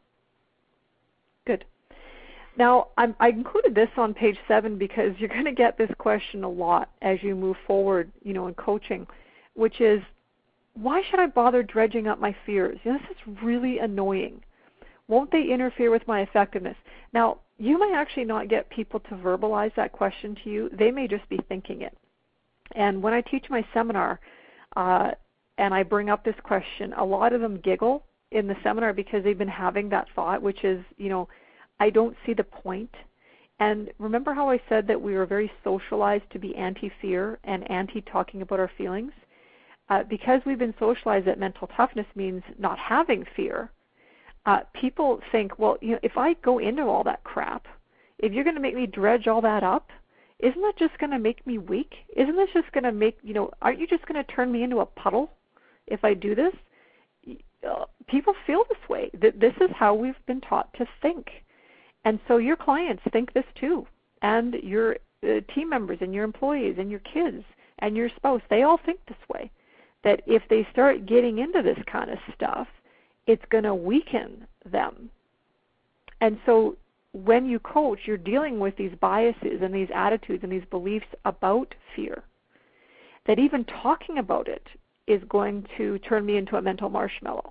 Good. Now, I included this on page 7 because you're going to get this question a lot as you move forward, in coaching, which is, why should I bother dredging up my fears? This is really annoying. Won't they interfere with my effectiveness? Now, you might actually not get people to verbalize that question to you. They may just be thinking it. And when I teach my seminar and I bring up this question, a lot of them giggle in the seminar because they've been having that thought, which is, I don't see the point. And remember how I said that we were very socialized to be anti-fear and anti-talking about our feelings? Because we've been socialized that mental toughness means not having fear, people think, well, if I go into all that crap, if you're going to make me dredge all that up, isn't that just going to make me weak? Isn't this just going to make, aren't you just going to turn me into a puddle if I do this? People feel this way. This is how we've been taught to think. And so your clients think this too. And your team members and your employees and your kids and your spouse, they all think this way. That if they start getting into this kind of stuff, it's going to weaken them. And so when you coach, you're dealing with these biases and these attitudes and these beliefs about fear. That even talking about it is going to turn me into a mental marshmallow.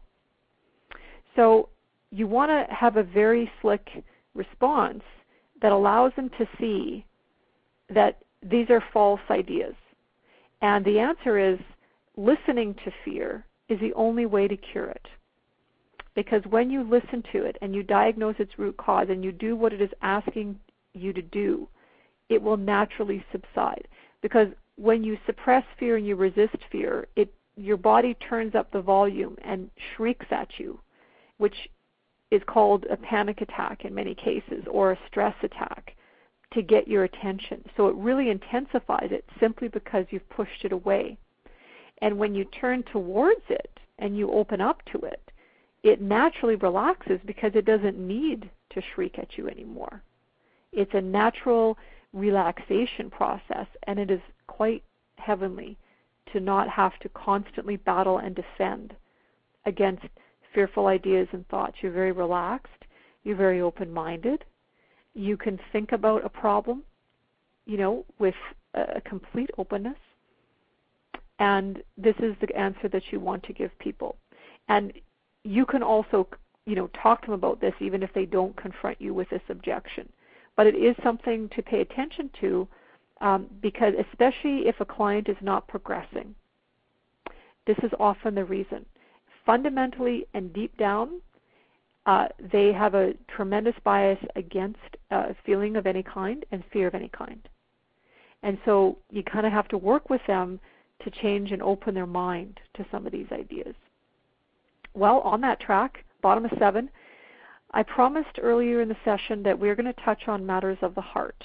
So you want to have a very slick response that allows them to see that these are false ideas. And the answer is, listening to fear is the only way to cure it. Because when you listen to it and you diagnose its root cause and you do what it is asking you to do, it will naturally subside. Because when you suppress fear and you resist fear, your body turns up the volume and shrieks at you, which is called a panic attack in many cases, or a stress attack, to get your attention. So it really intensifies it simply because you've pushed it away. And when you turn towards it and you open up to it, it naturally relaxes because it doesn't need to shriek at you anymore. It's a natural relaxation process, and it is quite heavenly to not have to constantly battle and defend against fearful ideas and thoughts. You're very relaxed. You're very open-minded. You can think about a problem, with a complete openness. And this is the answer that you want to give people. And you can also, talk to them about this even if they don't confront you with this objection. But it is something to pay attention to because especially if a client is not progressing, this is often the reason. Fundamentally and deep down, they have a tremendous bias against feeling of any kind and fear of any kind. And so you kind of have to work with them to change and open their mind to some of these ideas. Well, on that track, bottom of 7, I promised earlier in the session that we're going to touch on matters of the heart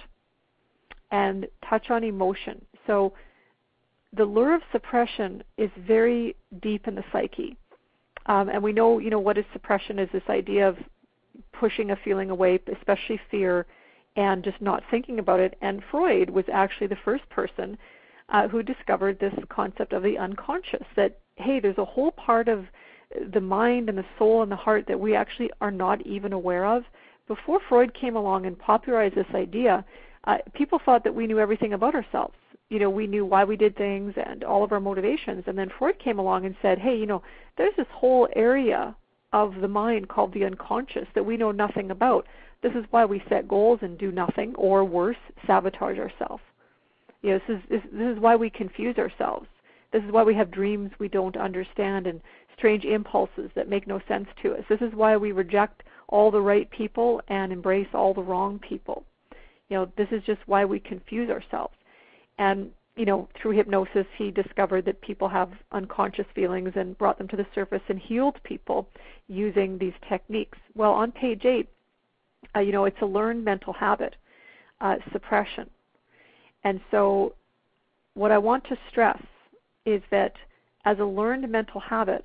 and touch on emotion. So the lure of suppression is very deep in the psyche. And we know, what is suppression is this idea of pushing a feeling away, especially fear, and just not thinking about it. And Freud was actually the first person who discovered this concept of the unconscious, that, hey, there's a whole part of the mind and the soul and the heart that we actually are not even aware of. Before Freud came along and popularized this idea, people thought that we knew everything about ourselves. We knew why we did things and all of our motivations. And then Freud came along and said, hey, there's this whole area of the mind called the unconscious that we know nothing about. This is why we set goals and do nothing, or worse, sabotage ourselves. This is why we confuse ourselves. This is why we have dreams we don't understand and strange impulses that make no sense to us. This is why we reject all the right people and embrace all the wrong people. This is just why we confuse ourselves. And, through hypnosis, he discovered that people have unconscious feelings and brought them to the surface and healed people using these techniques. Well, on page 8, it's a learned mental habit, suppression. And so what I want to stress is that as a learned mental habit,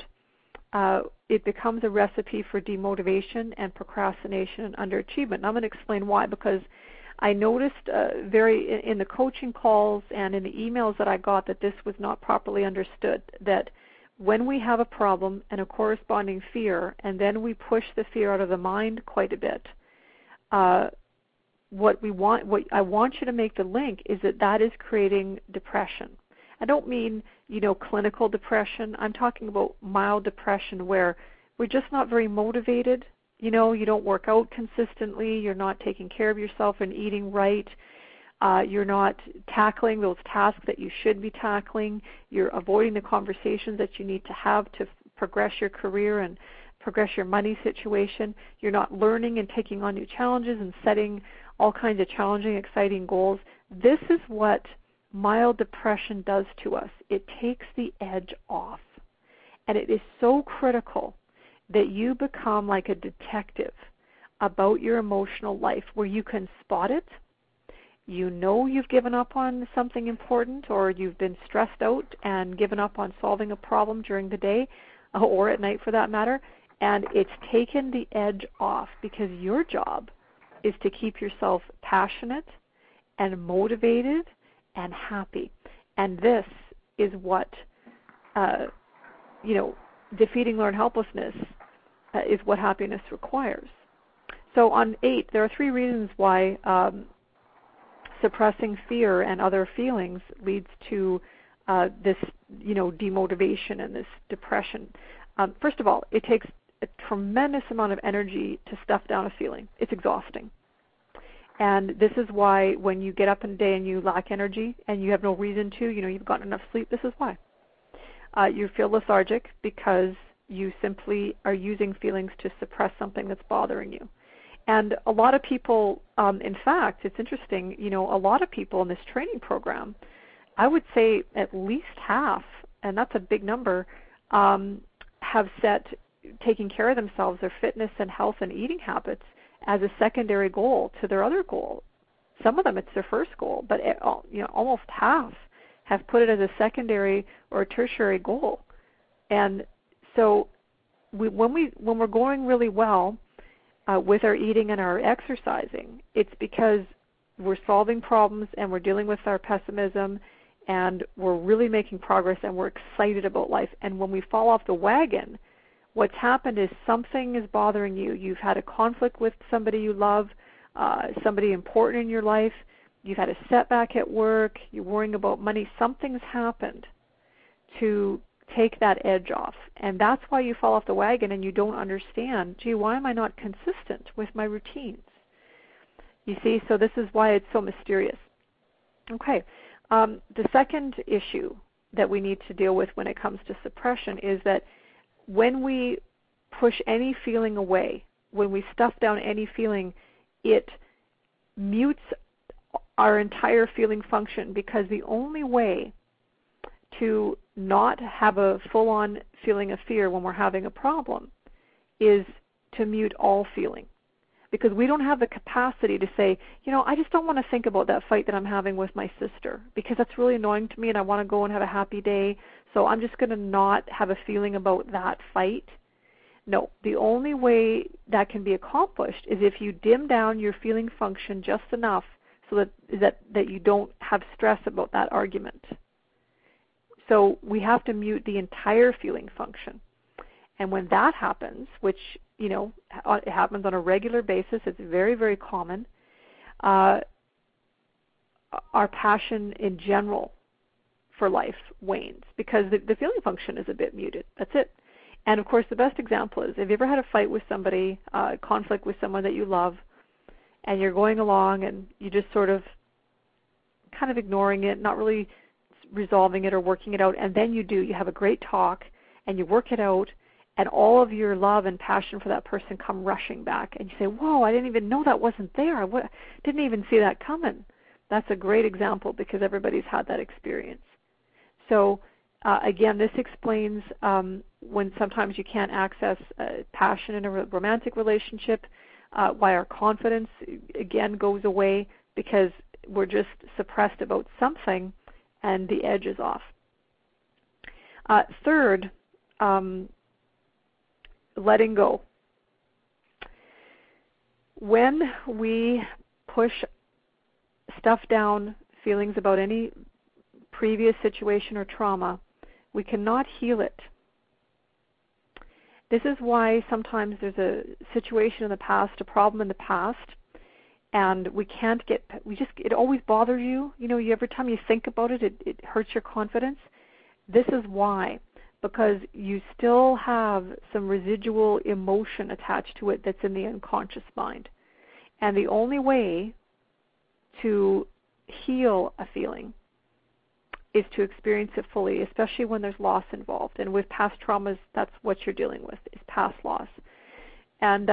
it becomes a recipe for demotivation and procrastination and underachievement. And I'm going to explain why, because I noticed in the coaching calls and in the emails that I got that this was not properly understood, that when we have a problem and a corresponding fear, and then we push the fear out of the mind quite a bit, what I want you to make the link is that is creating depression. I don't mean, clinical depression. I'm talking about mild depression where we're just not very motivated. You don't work out consistently. You're not taking care of yourself and eating right. You're not tackling those tasks that you should be tackling. You're avoiding the conversations that you need to have to progress your career and progress your money situation. You're not learning and taking on new challenges and setting all kinds of challenging, exciting goals. This is what mild depression does to us. It takes the edge off. And it is so critical that you become like a detective about your emotional life where you can spot it. You've given up on something important, or you've been stressed out and given up on solving a problem during the day or at night for that matter, and it's taken the edge off because your job is to keep yourself passionate and motivated and happy. And this is what, defeating learned helplessness is what happiness requires. So on 8, there are 3 reasons why suppressing fear and other feelings leads to this, demotivation and this depression. First of all, it takes a tremendous amount of energy to stuff down a feeling. It's exhausting. And this is why when you get up in the day and you lack energy and you have no reason to, you've gotten enough sleep, this is why. You feel lethargic because you simply are using feelings to suppress something that's bothering you. And a lot of people, in fact, it's interesting, a lot of people in this training program, I would say at least half, and that's a big number, have set taking care of themselves, their fitness and health and eating habits, as a secondary goal to their other goal. Some of them it's their first goal, but almost half have put it as a secondary or tertiary goal. And so when we're going really well, with our eating and our exercising, it's because we're solving problems and we're dealing with our pessimism and we're really making progress and we're excited about life. And when we fall off the wagon, what's happened is something is bothering you. You've had a conflict with somebody you love, somebody important in your life. You've had a setback at work. You're worrying about money. Something's happened to take that edge off. And that's why you fall off the wagon and you don't understand, gee, why am I not consistent with my routines? You see, so this is why it's so mysterious. Okay, the second issue that we need to deal with when it comes to suppression is that when we push any feeling away, when we stuff down any feeling, it mutes our entire feeling function, because the only way to not have a full-on feeling of fear when we're having a problem is to mute all feeling. Because we don't have the capacity to say, I just don't want to think about that fight that I'm having with my sister because that's really annoying to me and I want to go and have a happy day, so I'm just going to not have a feeling about that fight. No, the only way that can be accomplished is if you dim down your feeling function just enough so that you don't have stress about that argument. So we have to mute the entire feeling function. And when that happens, which, it happens on a regular basis, it's very, very common, our passion in general for life wanes because the feeling function is a bit muted. That's it. And, of course, the best example is, have you ever had a fight with somebody, conflict with someone that you love, and you're going along and you just sort of kind of ignoring it, not really resolving it or working it out, and then you have a great talk and you work it out, and all of your love and passion for that person come rushing back, and you say, whoa, I didn't even know that wasn't there. I didn't even see that coming. That's a great example because everybody's had that experience. So again, this explains when sometimes you can't access passion in a romantic relationship, why our confidence, again, goes away because we're just suppressed about something and the edge is off. Third, letting go. When we push stuff down, feelings about any previous situation or trauma, we cannot heal it. This is why sometimes there's a situation in the past, a problem in the past, and it always bothers you. Every time you think about it, it hurts your confidence. This is why. Because you still have some residual emotion attached to it that's in the unconscious mind. And the only way to heal a feeling is to experience it fully, especially when there's loss involved. And with past traumas, that's what you're dealing with, is past loss. And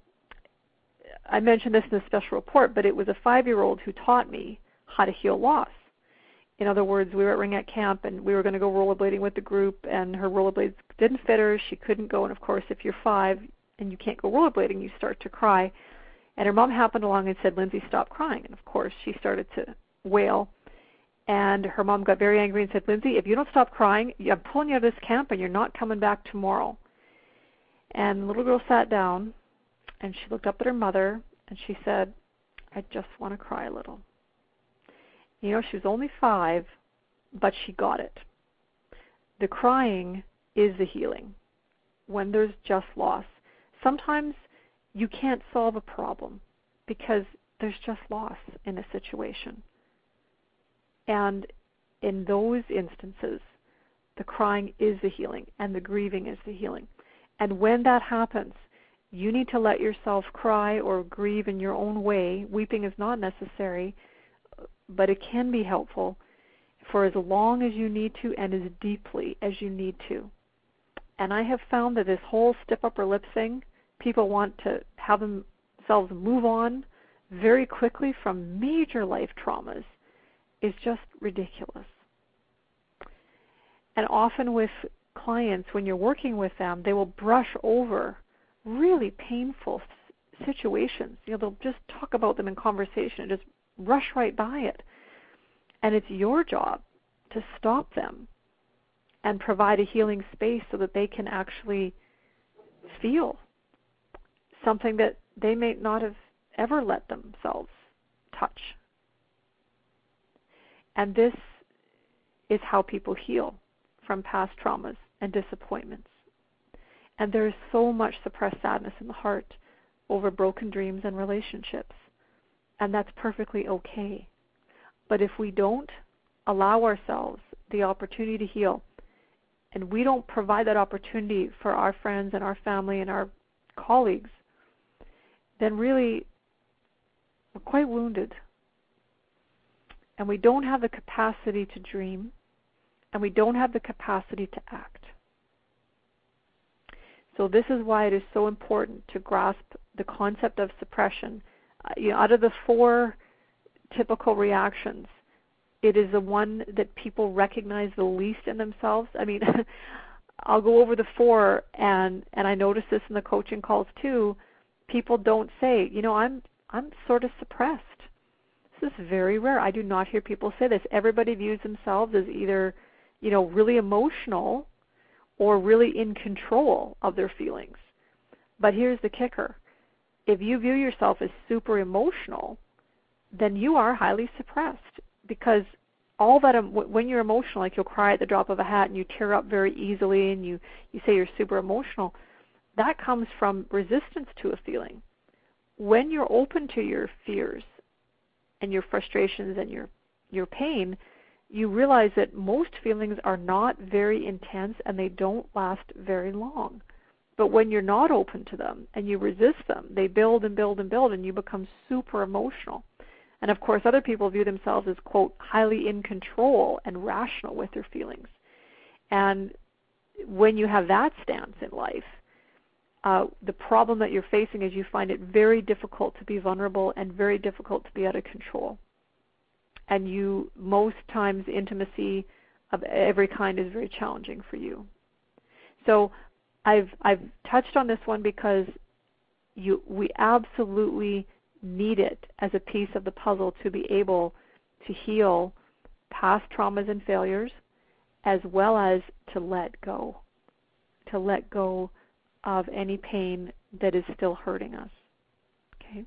I mentioned this in the special report, but it was a 5-year-old who taught me how to heal loss. In other words, we were at Ringette Camp and we were going to go rollerblading with the group, and her rollerblades didn't fit her. She couldn't go, and of course, if you're 5 and you can't go rollerblading, you start to cry. And her mom happened along and said, Lindsay, stop crying. And of course, she started to wail. And her mom got very angry and said, Lindsay, if you don't stop crying, I'm pulling you out of this camp and you're not coming back tomorrow. And the little girl sat down and she looked up at her mother and she said, I just want to cry a little. She was only 5, but she got it. The crying is the healing when there's just loss. Sometimes you can't solve a problem because there's just loss in a situation. And in those instances, the crying is the healing and the grieving is the healing. And when that happens, you need to let yourself cry or grieve in your own way. Weeping is not necessary, but it can be helpful for as long as you need to and as deeply as you need to. And I have found that this whole stiff upper lip thing, people want to have themselves move on very quickly from major life traumas, is just ridiculous. And often with clients, when you're working with them, they will brush over really painful situations. They'll just talk about them in conversation and just rush right by it. And it's your job to stop them and provide a healing space so that they can actually feel something that they may not have ever let themselves touch. And this is how people heal from past traumas and disappointments. And there is so much suppressed sadness in the heart over broken dreams and relationships. And that's perfectly okay. But if we don't allow ourselves the opportunity to heal, and we don't provide that opportunity for our friends and our family and our colleagues, then really we're quite wounded. And we don't have the capacity to dream, and we don't have the capacity to act. So this is why it is so important to grasp the concept of suppression. Out of the 4 typical reactions, it is the one that people recognize the least in themselves. I mean, I'll go over the 4, and I notice this in the coaching calls too. People don't say, I'm sort of suppressed. This is very rare. I do not hear people say this. Everybody views themselves as either, really emotional or really in control of their feelings. But here's the kicker. If you view yourself as super emotional, then you are highly suppressed, because all that when you're emotional, like you'll cry at the drop of a hat and you tear up very easily and you say you're super emotional, that comes from resistance to a feeling. When you're open to your fears and your frustrations and your pain, you realize that most feelings are not very intense and they don't last very long. But when you're not open to them and you resist them, they build and build and build, and you become super emotional. And of course, other people view themselves as, quote, highly in control and rational with their feelings. And when you have that stance in life, the problem that you're facing is you find it very difficult to be vulnerable and very difficult to be out of control. And most times, intimacy of every kind is very challenging for you. So I've touched on this one because we absolutely need it as a piece of the puzzle to be able to heal past traumas and failures, as well as to let go of any pain that is still hurting us. Okay.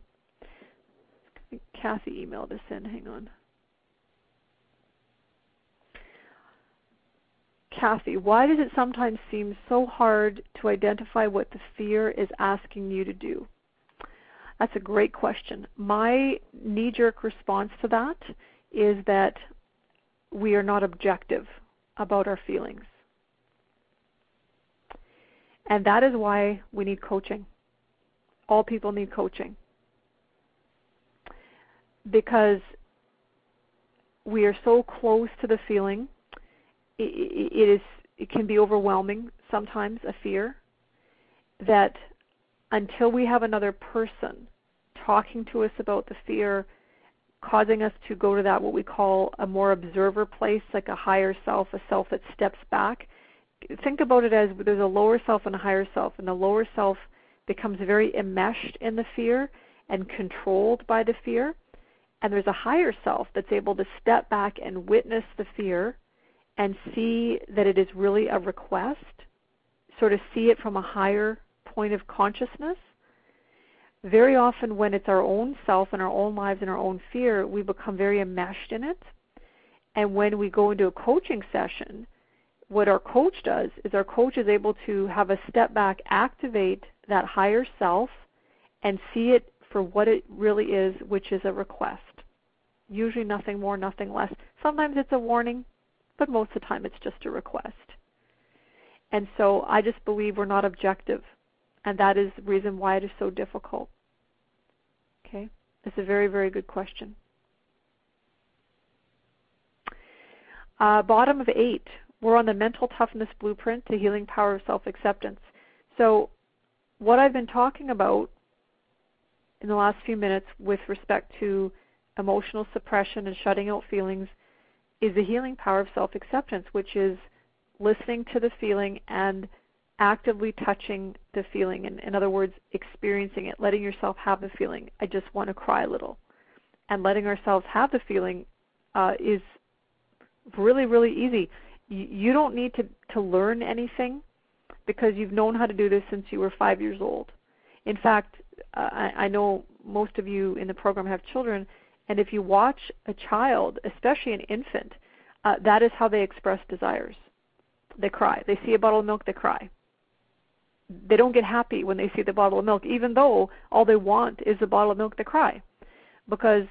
Kathy emailed us in. Hang on. Kathy, why does it sometimes seem so hard to identify what the fear is asking you to do? That's a great question. My knee-jerk response to that is that we are not objective about our feelings. And that is why we need coaching. All people need coaching. Because we are so close to the feeling. It can be overwhelming sometimes, a fear, that until we have another person talking to us about the fear, causing us to go to that what we call a more observer place, like a higher self, a self that steps back. Think about it as there's a lower self and a higher self, and the lower self becomes very enmeshed in the fear and controlled by the fear, and there's a higher self that's able to step back and witness the fear and see that it is really a request, sort of see it from a higher point of consciousness. Very often when it's our own self and our own lives and our own fear, we become very enmeshed in it. And when we go into a coaching session, what our coach does is our coach is able to have a step back, activate that higher self, and see it for what it really is, which is a request. Usually nothing more, nothing less. Sometimes it's a warning, but most of the time it's just a request. And so I just believe we're not objective, and that is the reason why it is so difficult. Okay? It's a very, very good question. Bottom of 8, we're on the mental toughness blueprint to healing power of self-acceptance. So what I've been talking about in the last few minutes with respect to emotional suppression and shutting out feelings is the healing power of self-acceptance, which is listening to the feeling and actively touching the feeling. In other words, experiencing it, letting yourself have the feeling. I just want to cry a little. And letting ourselves have the feeling is really, really easy. You don't need to learn anything because you've known how to do this since you were 5 years old. In fact, I know most of you in the program have children, and if you watch a child, especially an infant, that is how they express desires. They cry. They see a bottle of milk, they cry. They don't get happy when they see the bottle of milk, even though all they want is a bottle of milk, they cry. Because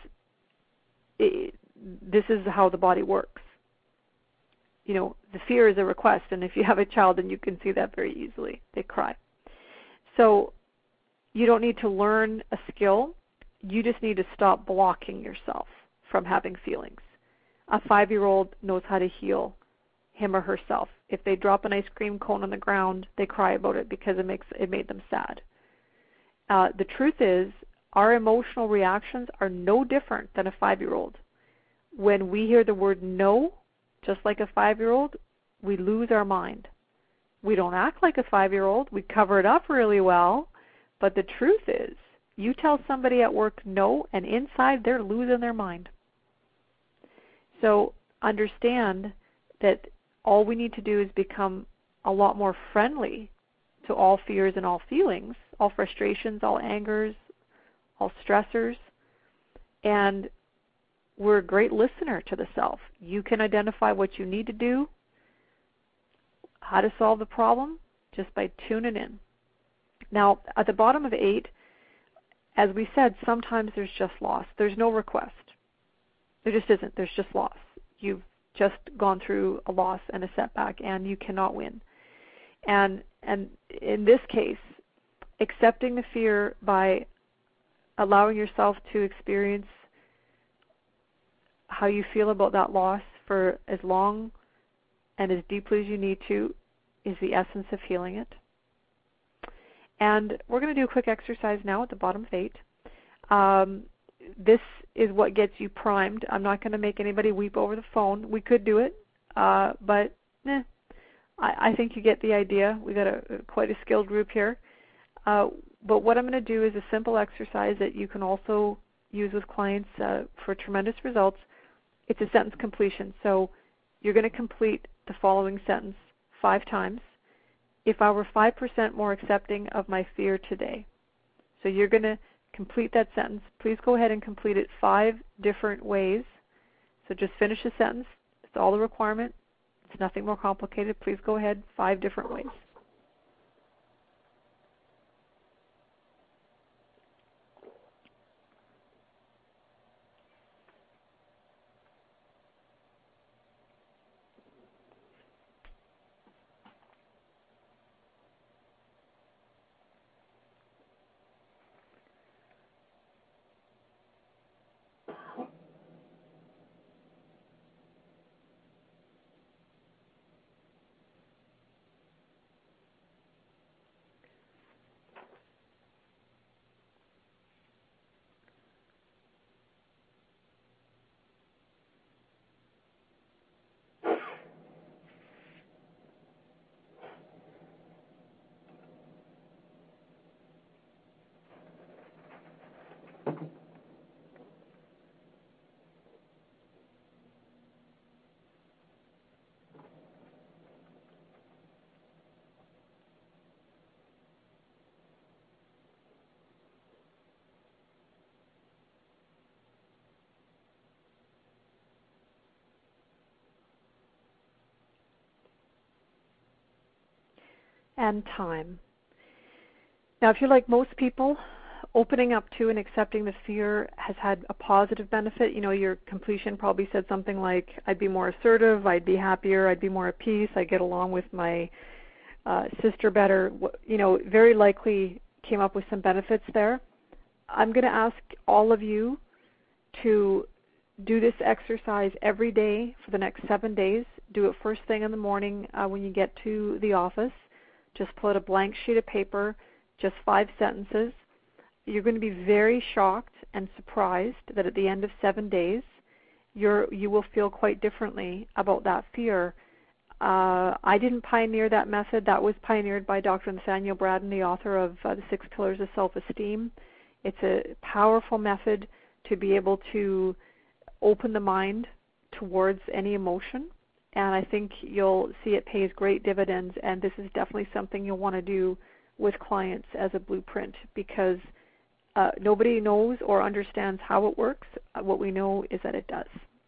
this is how the body works. You know, the fear is a request, and if you have a child, then you can see that very easily. They cry. So you don't need to learn a skill. You just need to stop blocking yourself from having feelings. A 5-year-old knows how to heal him or herself. If they drop an ice cream cone on the ground, they cry about it because it made them sad. The truth is, our emotional reactions are no different than a 5-year-old. When we hear the word no, just like a 5-year-old, we lose our mind. We don't act like a 5-year-old. We cover it up really well. But the truth is, you tell somebody at work no, and inside they're losing their mind. So understand that all we need to do is become a lot more friendly to all fears and all feelings, all frustrations, all angers, all stressors, and we're a great listener to the self. You can identify what you need to do, how to solve the problem, just by tuning in. Now, at the bottom of 8, as we said, sometimes there's just loss. There's no request. There just isn't. There's just loss. You've just gone through a loss and a setback, and you cannot win. And in this case, accepting the fear by allowing yourself to experience how you feel about that loss for as long and as deeply as you need to is the essence of healing it. And we're going to do a quick exercise now at the bottom of 8. This is what gets you primed. I'm not going to make anybody weep over the phone. We could do it, but I think you get the idea. We've got quite a skilled group here. But what I'm going to do is a simple exercise that you can also use with clients for tremendous results. It's a sentence completion. So you're going to complete the following sentence 5 times. If I were 5% more accepting of my fear today. So you're going to complete that sentence. Please go ahead and complete it 5 different ways. So just finish the sentence. It's all the requirement. It's nothing more complicated. Please go ahead, 5 different ways. And time. Now, if you're like most people, opening up to and accepting the fear has had a positive benefit. You know, your completion probably said something like, I'd be more assertive, I'd be happier, I'd be more at peace, I'd get along with my sister better. You know, very likely came up with some benefits there. I'm going to ask all of you to do this exercise every day for the next 7 days. Do it first thing in the morning when you get to the office. Just pull out a blank sheet of paper, just 5 sentences. You're going to be very shocked and surprised that at the end of 7 days, you will feel quite differently about that fear. I didn't pioneer that method. That was pioneered by Dr. Nathaniel Braden, the author of The 6 Pillars of Self-Esteem. It's a powerful method to be able to open the mind towards any emotion. And I think you'll see it pays great dividends, and this is definitely something you'll want to do with clients as a blueprint because nobody knows or understands how it works. What we know is that it does.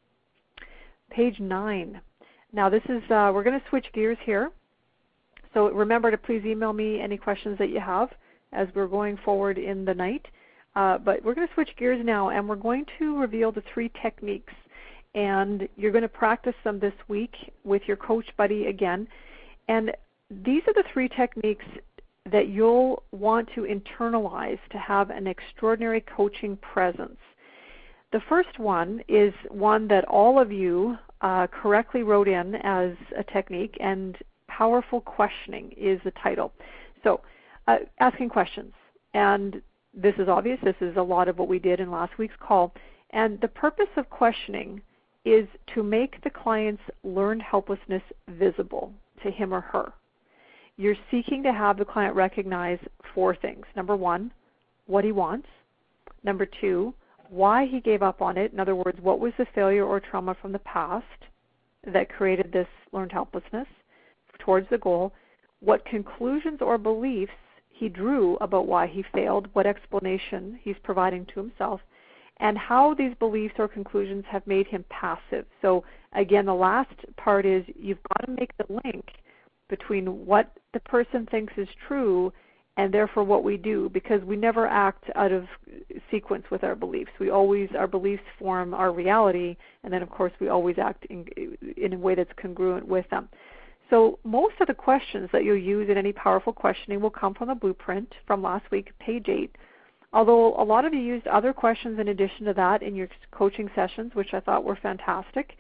Page 9. Now this is, we're going to switch gears here. So remember to please email me any questions that you have as we're going forward in the night. But we're going to switch gears now, and we're going to reveal the 3 techniques. And you're going to practice them this week with your coach buddy again. And these are the 3 techniques that you'll want to internalize to have an extraordinary coaching presence. The first one is one that all of you correctly wrote in as a technique, and powerful questioning is the title. So asking questions. And this is obvious. This is a lot of what we did in last week's call. And the purpose of questioning is to make the client's learned helplessness visible to him or her. You're seeking to have the client recognize 4 things. Number 1, what he wants. Number 2, why he gave up on it. In other words, what was the failure or trauma from the past that created this learned helplessness towards the goal. What conclusions or beliefs he drew about why he failed, what explanation he's providing to himself, and how these beliefs or conclusions have made him passive. So again, the last part is you've got to make the link between what the person thinks is true and therefore what we do, because we never act out of sequence with our beliefs. Our beliefs form our reality, and then of course we always act in a way that's congruent with them. So most of the questions that you'll use in any powerful questioning will come from the blueprint from last week, page 8. Although a lot of you used other questions in addition to that in your coaching sessions, which I thought were fantastic.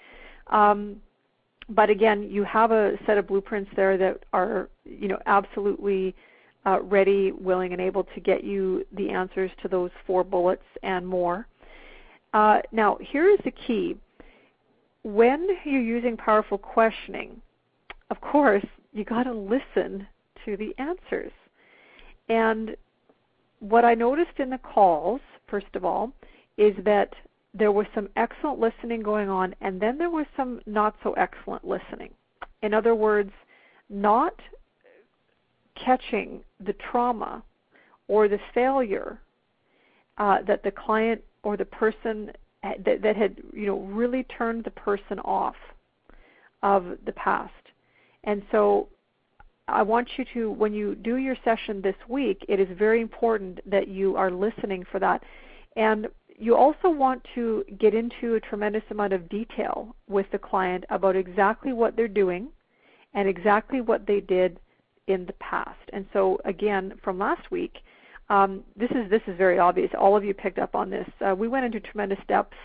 But again, you have a set of blueprints there that are, absolutely ready, willing, and able to get you the answers to those 4 bullets and more. Now, here is the key. When you're using powerful questioning, of course, you got to listen to the answers. And what I noticed in the calls, first of all, is that there was some excellent listening going on, and then there was some not so excellent listening. In other words, not catching the trauma or the failure that the client or the person that had really turned the person off of the past. And so I want you to, when you do your session this week, it is very important that you are listening for that. And you also want to get into a tremendous amount of detail with the client about exactly what they're doing and exactly what they did in the past. And so again, from last week, this is very obvious. All of you picked up on this. We went into tremendous depth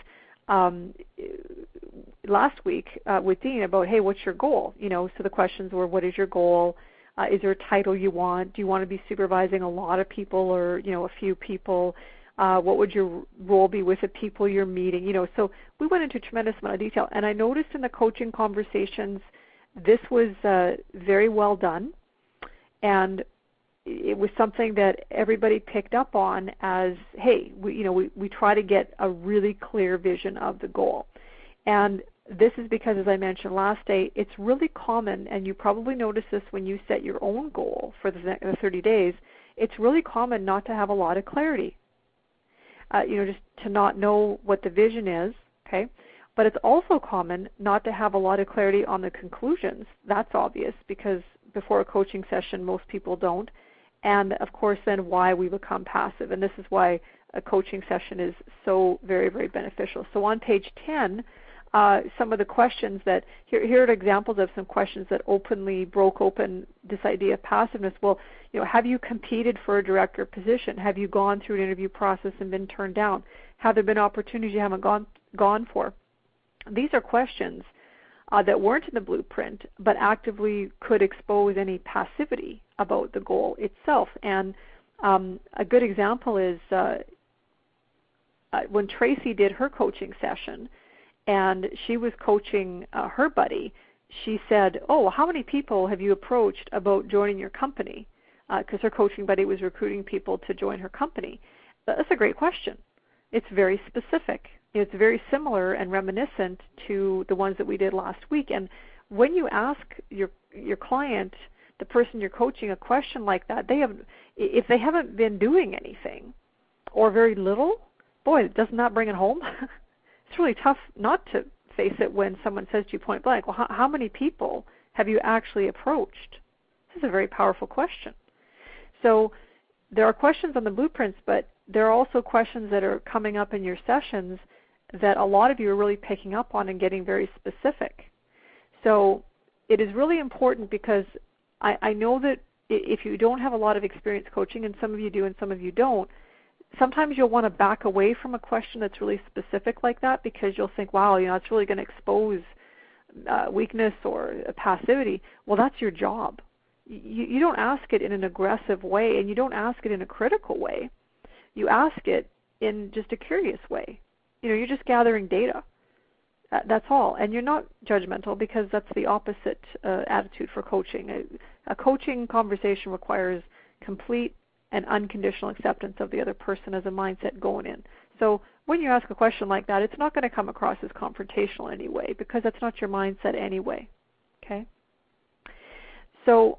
last week with Dean about, hey, what's your goal? So the questions were, what is your goal? Is there a title you want? Do you want to be supervising a lot of people or, a few people? What would your role be with the people you're meeting? So we went into a tremendous amount of detail. And I noticed in the coaching conversations, this was very well done. And it was something that everybody picked up on as, hey, we try to get a really clear vision of the goal. And this is because, as I mentioned last day, it's really common, and you probably notice this when you set your own goal for the 30 days, it's really common not to have a lot of clarity. Just to not know what the vision is, okay? But it's also common not to have a lot of clarity on the conclusions. That's obvious because before a coaching session, most people don't. And, of course, then why we become passive. And this is why a coaching session is so very, very beneficial. So on page 10, some of the questions that, here are examples of some questions that openly broke open this idea of passiveness. Well, have you competed for a director position? Have you gone through an interview process and been turned down? Have there been opportunities you haven't gone for? These are questions that weren't in the blueprint, but actively could expose any passivity about the goal itself. And a good example is when Tracy did her coaching session, and she was coaching her buddy, she said, how many people have you approached about joining your company? Because her coaching buddy was recruiting people to join her company. That's a great question. It's very specific. It's very similar and reminiscent to the ones that we did last week. And when you ask your client the person you're coaching a question like that, if they haven't been doing anything or very little, boy, doesn't that bring it home? It's really tough not to face it when someone says to you point blank, well, how many people have you actually approached? This is a very powerful question. So there are questions on the blueprints, but there are also questions that are coming up in your sessions that a lot of you are really picking up on and getting very specific. So it is really important because I know that if you don't have a lot of experience coaching, and some of you do and some of you don't, sometimes you'll want to back away from a question that's really specific like that because you'll think, wow, it's really going to expose weakness or passivity. Well, that's your job. You don't ask it in an aggressive way, and you don't ask it in a critical way. You ask it in just a curious way. You're just gathering data. That's all. And you're not judgmental because that's the opposite attitude for coaching. A coaching conversation requires complete and unconditional acceptance of the other person as a mindset going in. So when you ask a question like that, it's not going to come across as confrontational anyway because that's not your mindset anyway. Okay? So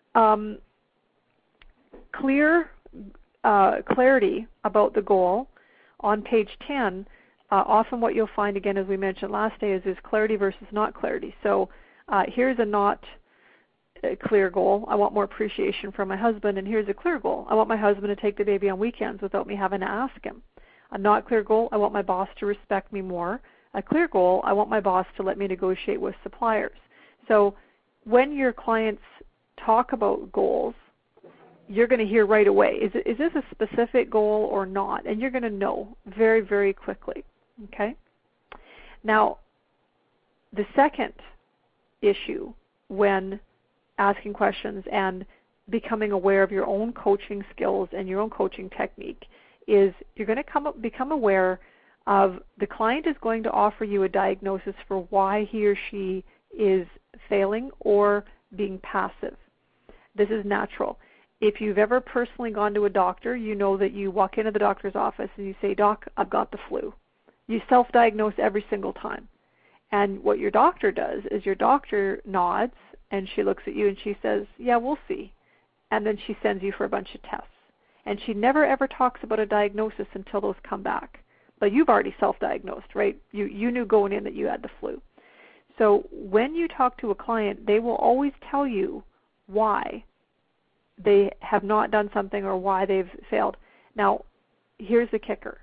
clarity about the goal on page 10. Often what you'll find, again, as we mentioned last day, is clarity versus not clarity. So here's a not clear goal. I want more appreciation from my husband, and here's a clear goal. I want my husband to take the baby on weekends without me having to ask him. A not clear goal, I want my boss to respect me more. A clear goal, I want my boss to let me negotiate with suppliers. So when your clients talk about goals, you're going to hear right away, is this a specific goal or not? And you're going to know very, very quickly. Okay? Now, the second issue when asking questions and becoming aware of your own coaching skills and your own coaching technique is you're going to become aware of the client is going to offer you a diagnosis for why he or she is failing or being passive. This is natural. If you've ever personally gone to a doctor, you know that you walk into the doctor's office and you say, Doc, I've got the flu. You self-diagnose every single time. And what your doctor does is your doctor nods and she looks at you and she says, yeah, we'll see. And then she sends you for a bunch of tests. And she never ever talks about a diagnosis until those come back. But you've already self-diagnosed, right? You knew going in that you had the flu. So when you talk to a client, they will always tell you why they have not done something or why they've failed. Now, here's the kicker.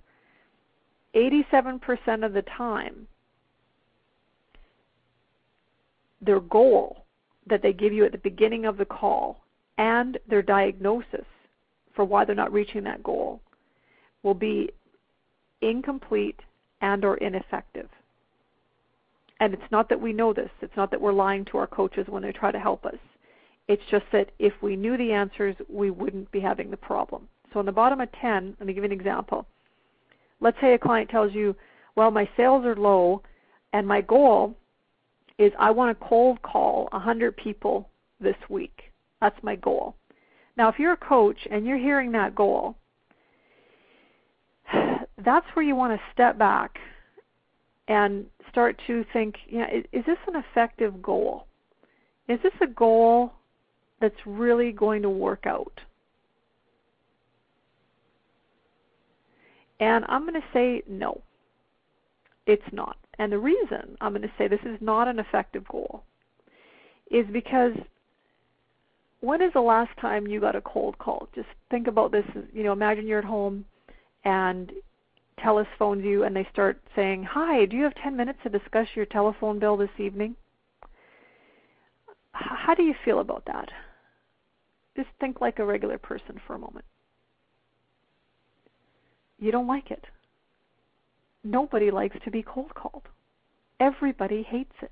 87% of the time, their goal that they give you at the beginning of the call and their diagnosis for why they're not reaching that goal will be incomplete and or ineffective. And it's not that we know this. It's not that we're lying to our coaches when they try to help us. It's just that if we knew the answers, we wouldn't be having the problem. So on the bottom of 10, let me give you an example. Let's say a client tells you, well, my sales are low, and my goal is I want to cold call 100 people this week. That's my goal. Now, if you're a coach and you're hearing that goal, that's where you want to step back and start to think, is this an effective goal? Is this a goal that's really going to work out? And I'm going to say no, it's not. And the reason I'm going to say this is not an effective goal is because when is the last time you got a cold call? Just think about this. Imagine you're at home and TELUS phones you and they start saying, hi, do you have 10 minutes to discuss your telephone bill this evening? How do you feel about that? Just think like a regular person for a moment. You don't like it. Nobody likes to be cold called. Everybody hates it.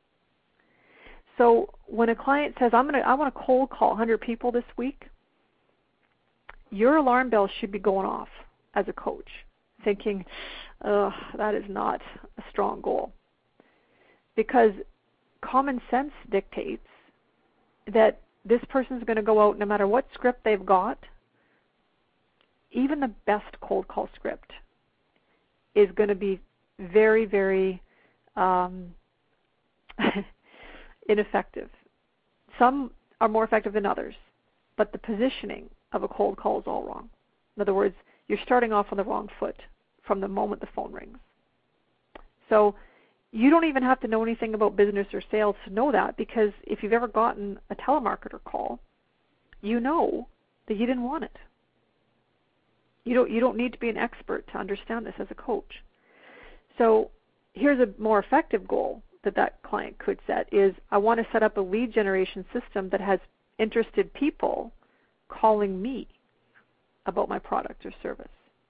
So when a client says, I want to cold call 100 people this week, your alarm bell should be going off as a coach, thinking, that is not a strong goal. Because common sense dictates that this person's going to go out no matter what script they've got. Even the best cold call script is going to be very, very ineffective. Some are more effective than others, but the positioning of a cold call is all wrong. In other words, you're starting off on the wrong foot from the moment the phone rings. So you don't even have to know anything about business or sales to know that, because if you've ever gotten a telemarketer call, you know that you didn't want it. You don't need to be an expert to understand this as a coach. So here's a more effective goal that client could set is, I want to set up a lead generation system that has interested people calling me about my product or service.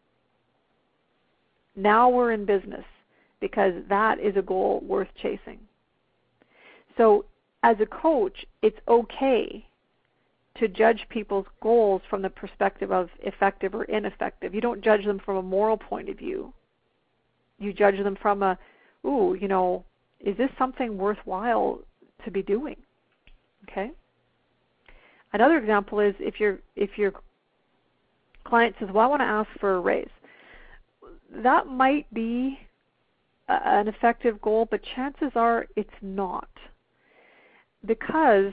Now we're in business, because that is a goal worth chasing. So as a coach, it's okay to judge people's goals from the perspective of effective or ineffective. You don't judge them from a moral point of view. You judge them from a, is this something worthwhile to be doing? Okay. Another example is if your client says, well, I want to ask for a raise. That might be an effective goal, but chances are it's not. Because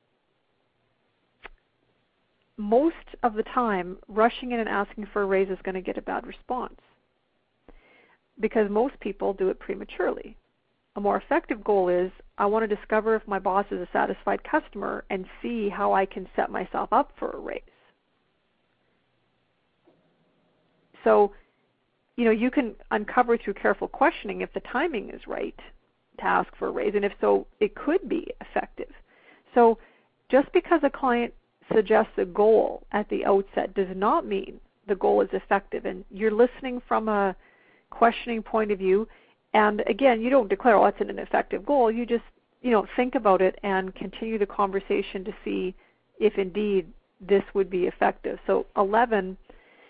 most of the time, rushing in and asking for a raise is going to get a bad response, because most people do it prematurely. A more effective goal is, I want to discover if my boss is a satisfied customer and see how I can set myself up for a raise. So, you can uncover through careful questioning if the timing is right to ask for a raise, and if so, it could be effective. So just because a client suggests a goal at the outset does not mean the goal is effective, and you're listening from a questioning point of view. And again, you don't declare, it's an ineffective goal. You just, think about it and continue the conversation to see if indeed this would be effective. So 11,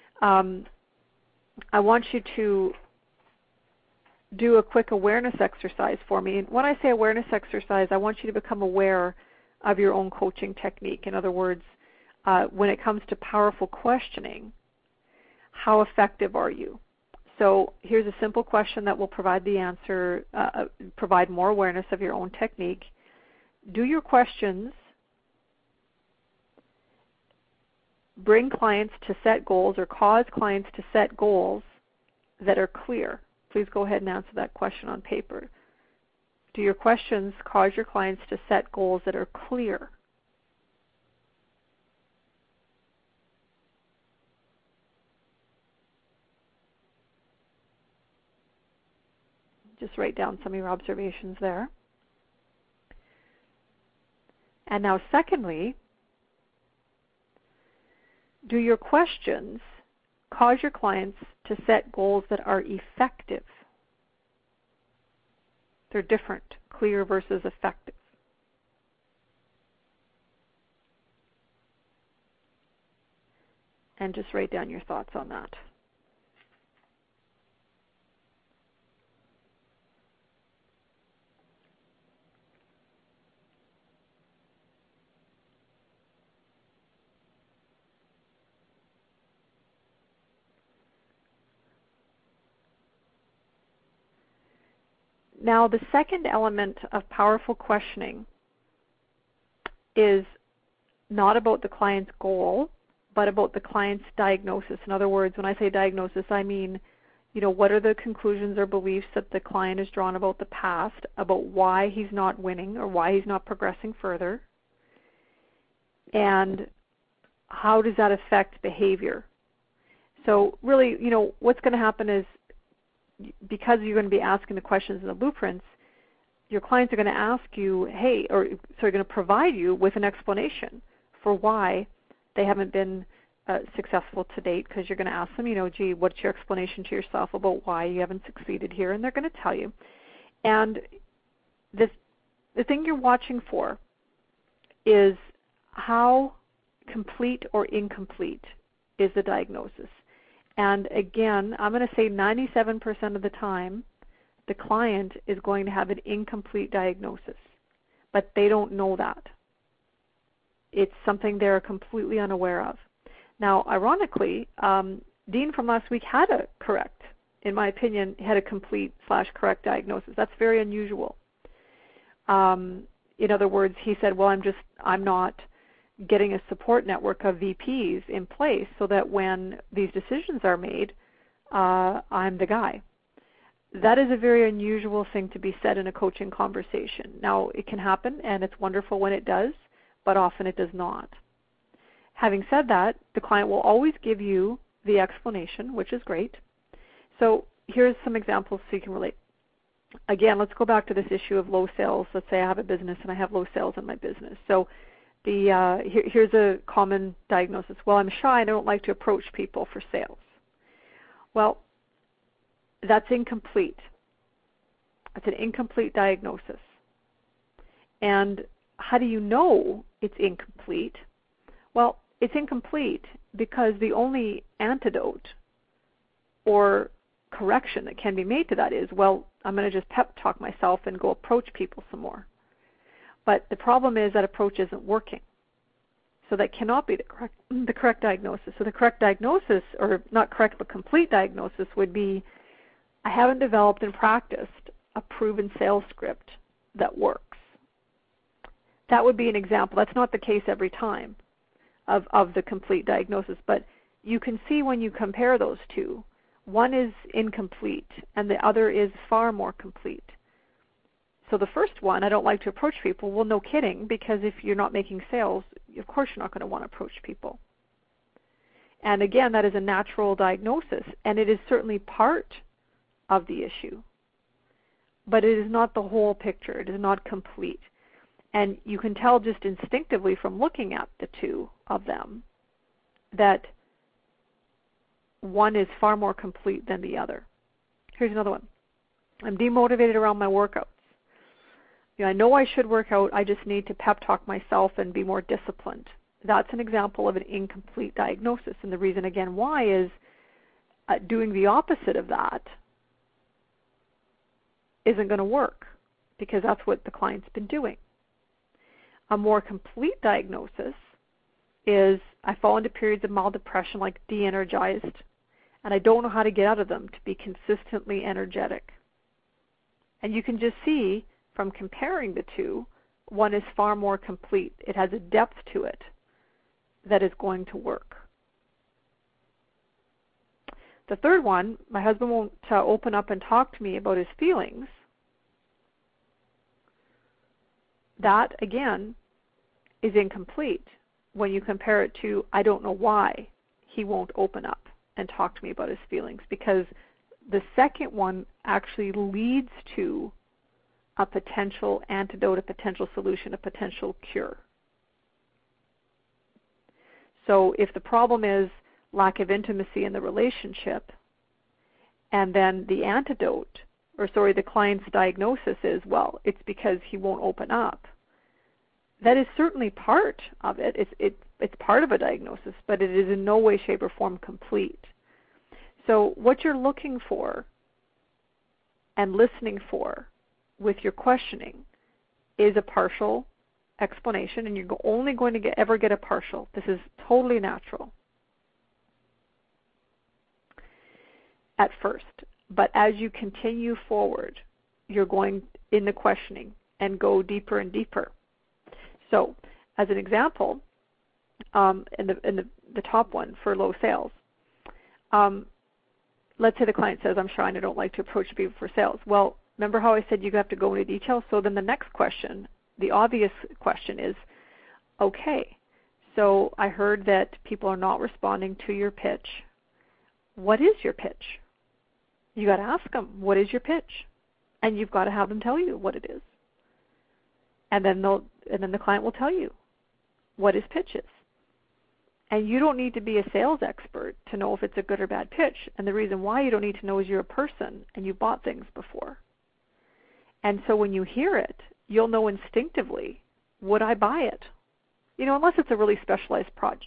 I want you to do a quick awareness exercise for me. And when I say awareness exercise, I want you to become aware of your own coaching technique. In other words, when it comes to powerful questioning, how effective are you? So here's a simple question that will provide the answer, provide more awareness of your own technique. Do your questions bring clients to set goals or cause clients to set goals that are clear? Please go ahead and answer that question on paper. Do your questions cause your clients to set goals that are clear? Just write down some of your observations there. And now secondly, do your questions cause your clients to set goals that are effective? They're different, clear versus effective. And just write down your thoughts on that. Now, the second element of powerful questioning is not about the client's goal, but about the client's diagnosis. In other words, when I say diagnosis, I mean, what are the conclusions or beliefs that the client has drawn about the past, about why he's not winning or why he's not progressing further, and how does that affect behavior? So really, what's going to happen is, because you're going to be asking the questions in the blueprints, your clients are going to ask you, going to provide you with an explanation for why they haven't been successful to date, because you're going to ask them, what's your explanation to yourself about why you haven't succeeded here? And they're going to tell you. And the thing you're watching for is how complete or incomplete is the diagnosis. And again, I'm going to say 97% of the time, the client is going to have an incomplete diagnosis, but they don't know that. It's something they're completely unaware of. Now, ironically, Dean from last week had a correct, in my opinion, had a complete/correct diagnosis. That's very unusual. In other words, he said, well, I'm not getting a support network of VPs in place so that when these decisions are made, I'm the guy. That is a very unusual thing to be said in a coaching conversation. Now, it can happen, and it's wonderful when it does, but often it does not. Having said that, the client will always give you the explanation, which is great. So here's some examples so you can relate. Again, let's go back to this issue of low sales. Let's say I have a business and I have low sales in my business. So here's a common diagnosis. Well, I'm shy and I don't like to approach people for sales. Well, that's incomplete. It's an incomplete diagnosis. And how do you know it's incomplete? Well, it's incomplete because the only antidote or correction that can be made to that is, well, I'm going to just pep talk myself and go approach people some more. But the problem is that approach isn't working. So that cannot be the correct diagnosis. So the correct diagnosis, or not correct but complete diagnosis, would be I haven't developed and practiced a proven sales script that works. That would be an example. That's not the case every time of the complete diagnosis, but you can see when you compare those two, one is incomplete and the other is far more complete. So the first one, I don't like to approach people. Well, no kidding, because if you're not making sales, of course you're not going to want to approach people. And again, that is a natural diagnosis, and it is certainly part of the issue. But it is not the whole picture. It is not complete. And you can tell just instinctively from looking at the two of them that one is far more complete than the other. Here's another one. I'm demotivated around my workouts. I know I should work out, I just need to pep talk myself and be more disciplined. That's an example of an incomplete diagnosis. And the reason, again, why is doing the opposite of that isn't going to work, because that's what the client's been doing. A more complete diagnosis is I fall into periods of mild depression, like de-energized, and I don't know how to get out of them to be consistently energetic. And you can just see from comparing the two, one is far more complete. It has a depth to it that is going to work. The third one, my husband won't open up and talk to me about his feelings. That, again, is incomplete when you compare it to I don't know why he won't open up and talk to me about his feelings, because the second one actually leads to a potential antidote, a potential solution, a potential cure. So if the problem is lack of intimacy in the relationship, and then the antidote, the client's diagnosis is, well, it's because he won't open up, that is certainly part of it. It's part of a diagnosis, but it is in no way, shape, or form complete. So what you're looking for and listening for with your questioning is a partial explanation, and you're only going to ever get a partial. This is totally natural at first. But as you continue forward, you're going in the questioning and go deeper and deeper. So, as an example, in the top one for low sales, let's say the client says, I'm shy and I don't like to approach people for sales. Well, remember how I said you have to go into detail? So then the next question, the obvious question is, okay, so I heard that people are not responding to your pitch. What is your pitch? You got to ask them, what is your pitch? And you've got to have them tell you what it is. And then the client will tell you what his pitch is. And you don't need to be a sales expert to know if it's a good or bad pitch. And the reason why you don't need to know is you're a person and you bought things before. And so when you hear it, you'll know instinctively, would I buy it? Unless it's a really specialized product,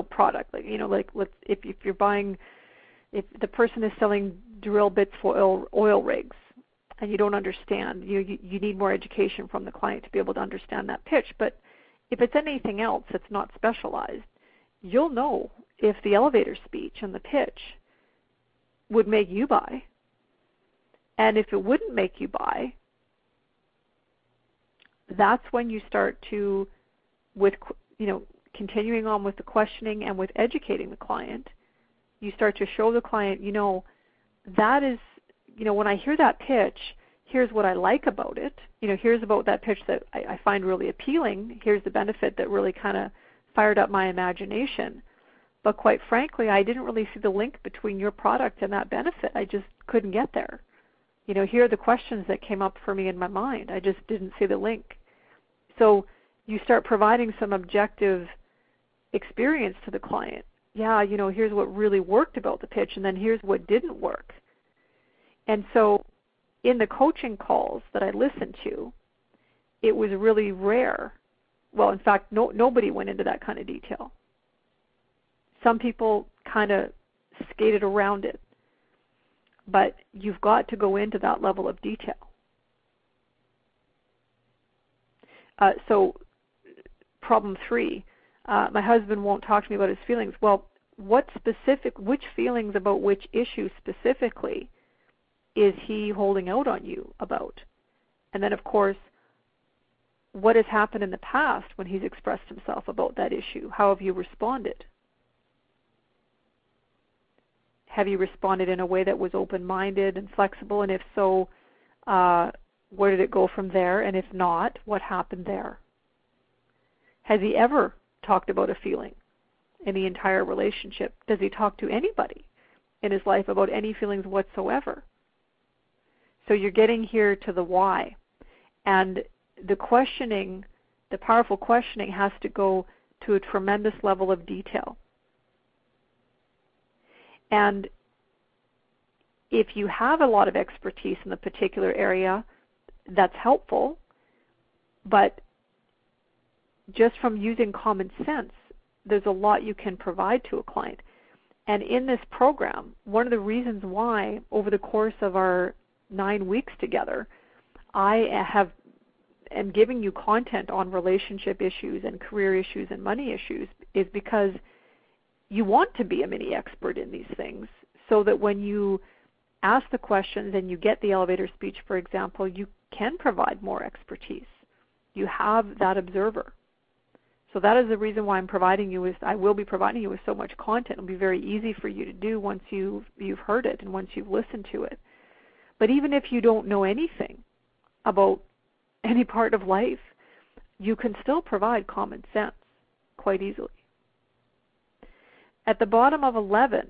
if the person is selling drill bits for oil rigs and you don't understand, you need more education from the client to be able to understand that pitch. But if it's anything else that's not specialized, you'll know if the elevator speech and the pitch would make you buy. And if it wouldn't make you buy, that's when you start to, continuing on with the questioning and with educating the client, you start to show the client, that is, when I hear that pitch, here's what I like about it. Here's about that pitch that I find really appealing. Here's the benefit that really kind of fired up my imagination. But quite frankly, I didn't really see the link between your product and that benefit. I just couldn't get there. Here are the questions that came up for me in my mind. I just didn't see the link. So you start providing some objective experience to the client. Yeah, here's what really worked about the pitch, and then here's what didn't work. And so in the coaching calls that I listened to, it was really rare. Well, in fact, nobody went into that kind of detail. Some people kind of skated around it. But you've got to go into that level of detail. So problem 3, my husband won't talk to me about his feelings. Well, which feelings about which issue specifically is he holding out on you about? And then, of course, what has happened in the past when he's expressed himself about that issue? How have you responded? Have you responded in a way that was open-minded and flexible? And if so, where did it go from there? And if not, what happened there? Has he ever talked about a feeling in the entire relationship? Does he talk to anybody in his life about any feelings whatsoever? So you're getting here to the why. And the questioning, the powerful questioning, has to go to a tremendous level of detail. And if you have a lot of expertise in the particular area, that's helpful. But just from using common sense, there's a lot you can provide to a client. And in this program, one of the reasons why, over the course of our 9 weeks together, I am giving you content on relationship issues and career issues and money issues is because you want to be a mini expert in these things, so that when you ask the questions and you get the elevator speech, for example, you can provide more expertise. You have that observer. So that is the reason why I will be providing you with so much content. It'll be very easy for you to do once you've heard it and once you've listened to it. But even if you don't know anything about any part of life, you can still provide common sense quite easily. At the bottom of 11,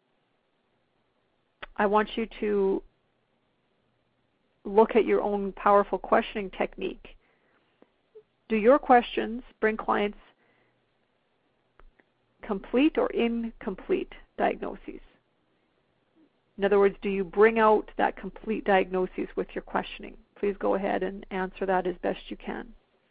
I want you to look at your own powerful questioning technique. Do your questions bring clients complete or incomplete diagnoses? In other words, do you bring out that complete diagnosis with your questioning? Please go ahead and answer that as best you can.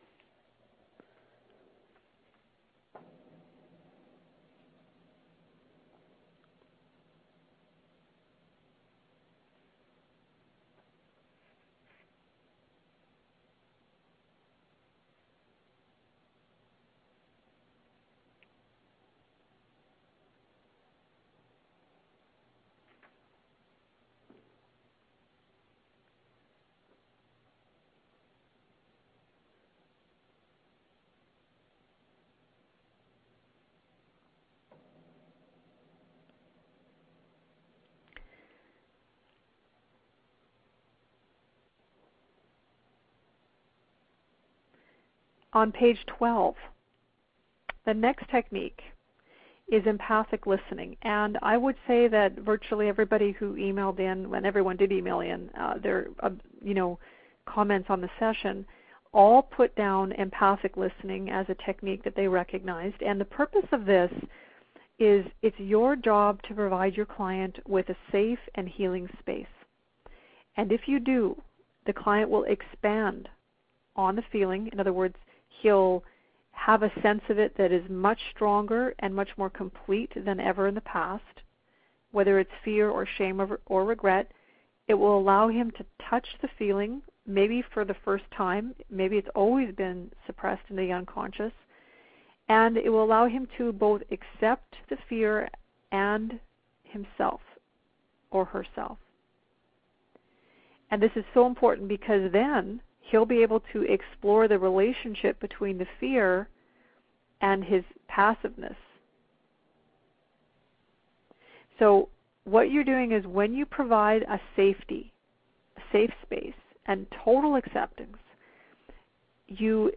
On page 12, the next technique is empathic listening. And I would say that virtually everybody who emailed in, when everyone did email in their comments on the session, all put down empathic listening as a technique that they recognized. And the purpose of this is it's your job to provide your client with a safe and healing space. And if you do, the client will expand on the feeling. In other words, he'll have a sense of it that is much stronger and much more complete than ever in the past. Whether it's fear or shame or regret, it will allow him to touch the feeling, maybe for the first time. Maybe it's always been suppressed in the unconscious. And it will allow him to both accept the fear and himself or herself. And this is so important because then he'll be able to explore the relationship between the fear and his passiveness. So what you're doing is when you provide a safety, a safe space, and total acceptance, you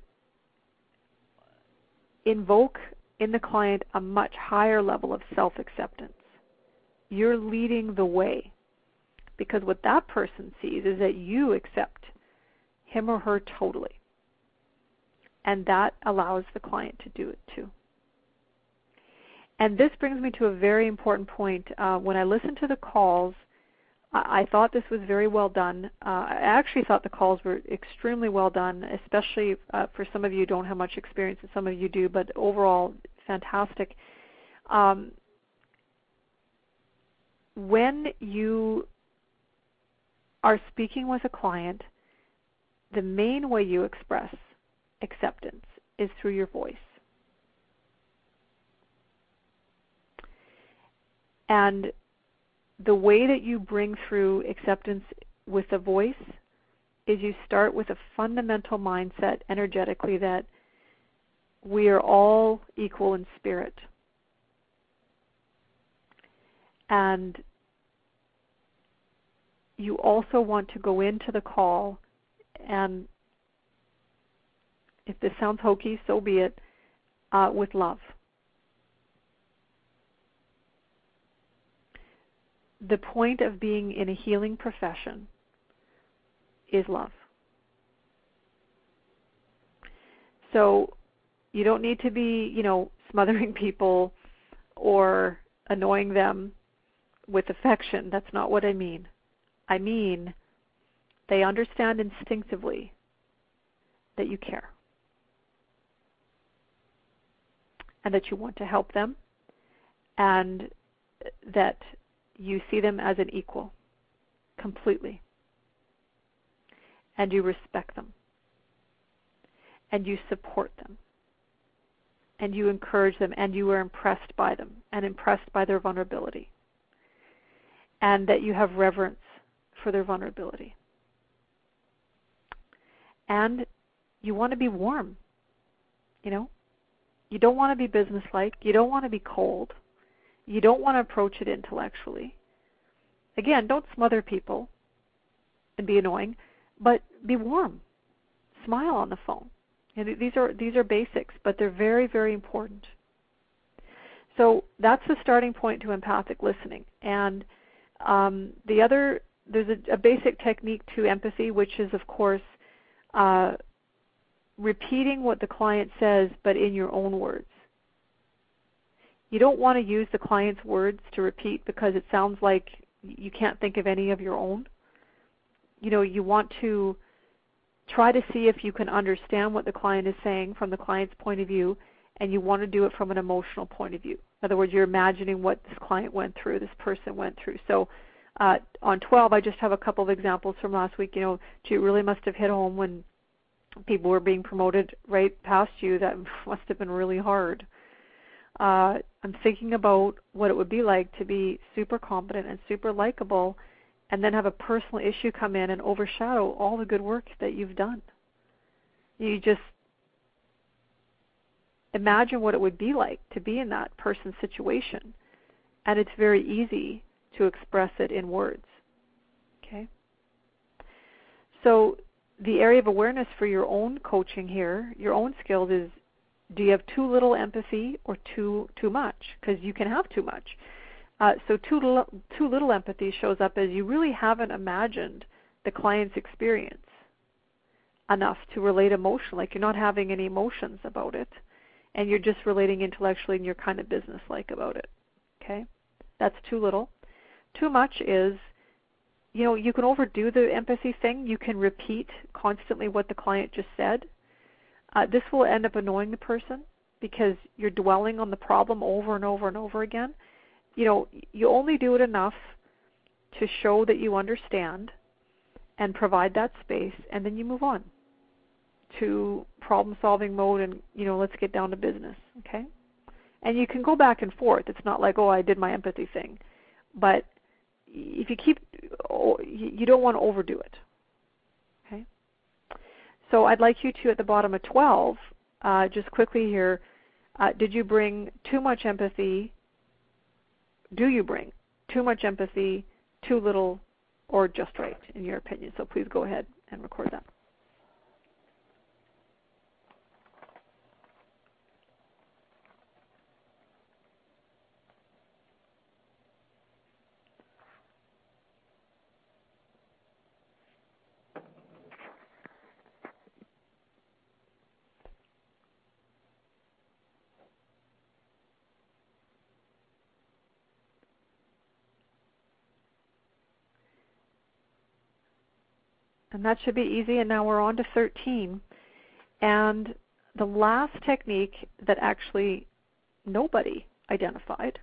invoke in the client a much higher level of self-acceptance. You're leading the way, because what that person sees is that you accept him or her totally. And that allows the client to do it too. And this brings me to a very important point. When I listened to the calls, I thought this was very well done. I actually thought the calls were extremely well done, especially for some of you who don't have much experience and some of you do, but overall, fantastic. When you are speaking with a client, the main way you express acceptance is through your voice. And the way that you bring through acceptance with a voice is you start with a fundamental mindset energetically that we are all equal in spirit. And you also want to go into the call, and if this sounds hokey, so be it, with love. The point of being in a healing profession is love. So you don't need to be, smothering people or annoying them with affection. That's not what I mean. I mean, they understand instinctively that you care and that you want to help them and that you see them as an equal completely, and you respect them, and you support them, and you encourage them, and you are impressed by them and impressed by their vulnerability, and that you have reverence for their vulnerability. And you want to be warm, You don't want to be businesslike. You don't want to be cold. You don't want to approach it intellectually. Again, don't smother people and be annoying, but be warm. Smile on the phone. These are basics, but they're very, very important. So that's the starting point to empathic listening. And there's a basic technique to empathy, which is, of course, repeating what the client says, but in your own words. You don't want to use the client's words to repeat because it sounds like you can't think of any of your own. You want to try to see if you can understand what the client is saying from the client's point of view, and you want to do it from an emotional point of view. In other words, you're imagining what this client went through, this person went through. So on 12, I just have a couple of examples from last week. Gee, it really must have hit home when people were being promoted right past you. That must have been really hard. I'm thinking about what it would be like to be super competent and super likable and then have a personal issue come in and overshadow all the good work that you've done. You just imagine what it would be like to be in that person's situation, and it's very easy to express it in words. Okay? So the area of awareness for your own coaching here, your own skills is, do you have too little empathy or too much? Because you can have too much. So too little empathy shows up as you really haven't imagined the client's experience enough to relate emotionally. Like you're not having any emotions about it, and you're just relating intellectually, and you're kind of businesslike about it. Okay? That's too little. Too much is, you can overdo the empathy thing. You can repeat constantly what the client just said. This will end up annoying the person because you're dwelling on the problem over and over and over again. You only do it enough to show that you understand and provide that space, and then you move on to problem-solving mode and, let's get down to business, okay? And you can go back and forth. It's not like, I did my empathy thing. But if you don't want to overdo it, okay? So I'd like you to, at the bottom of 12, just quickly here, did you bring too much empathy? Do you bring too much empathy, too little, or just right, in your opinion? So please go ahead and record that. And that should be easy. And now we're on to 13. And the last technique that actually nobody identified,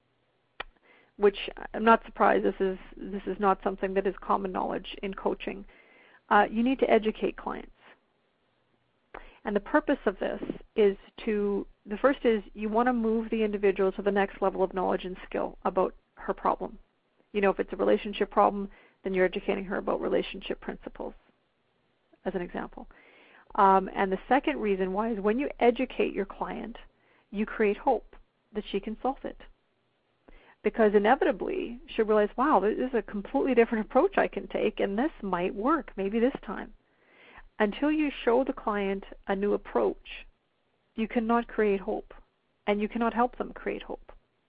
which I'm not surprised, this is not something that is common knowledge in coaching. You need to educate clients. And the purpose of this is the first is you want to move the individual to the next level of knowledge and skill about her problem. If it's a relationship problem, then you're educating her about relationship principles, as an example. And the second reason why is when you educate your client, you create hope that she can solve it. Because inevitably, she'll realize, wow, this is a completely different approach I can take, and this might work, maybe this time. Until you show the client a new approach, you cannot create hope, and you cannot help them create hope.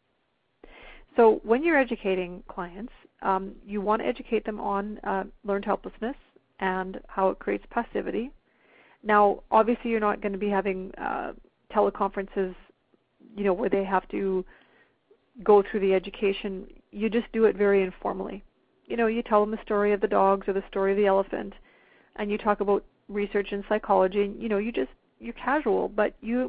So when you're educating clients, you want to educate them on learned helplessness and how it creates passivity. Now, obviously, you're not going to be having teleconferences, where they have to go through the education. You just do it very informally. You tell them the story of the dogs or the story of the elephant, and you talk about research and psychology. And, you're casual, but you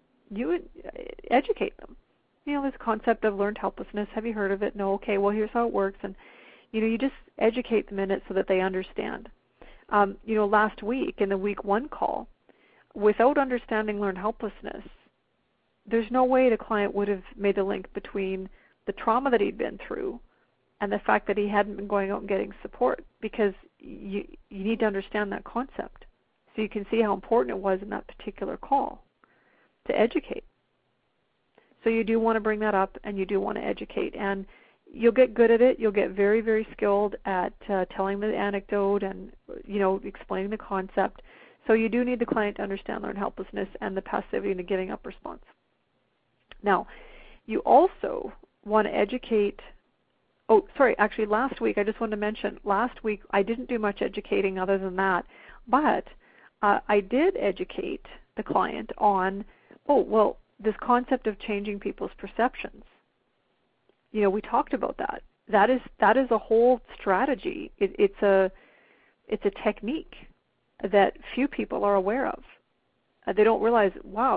educate them. This concept of learned helplessness. Have you heard of it? No. Okay. Well, here's how it works, and you just educate them in it so that they understand. Last week in the week 1 call, without understanding learned helplessness, there's no way the client would have made the link between the trauma that he'd been through and the fact that he hadn't been going out and getting support, because you need to understand that concept. So you can see how important it was in that particular call to educate. So you do want to bring that up, and you do want to educate. And you'll get good at it. You'll get very, very skilled at telling the anecdote and, explaining the concept. So you do need the client to understand learned helplessness and the passivity and the giving up response. Now, you also want to educate. Actually, last week, I just wanted to mention, last week I didn't do much educating other than that, but I did educate the client on, this concept of changing people's perceptions. We talked about that. That is a whole strategy. It's a technique that few people are aware of. They don't realize, wow,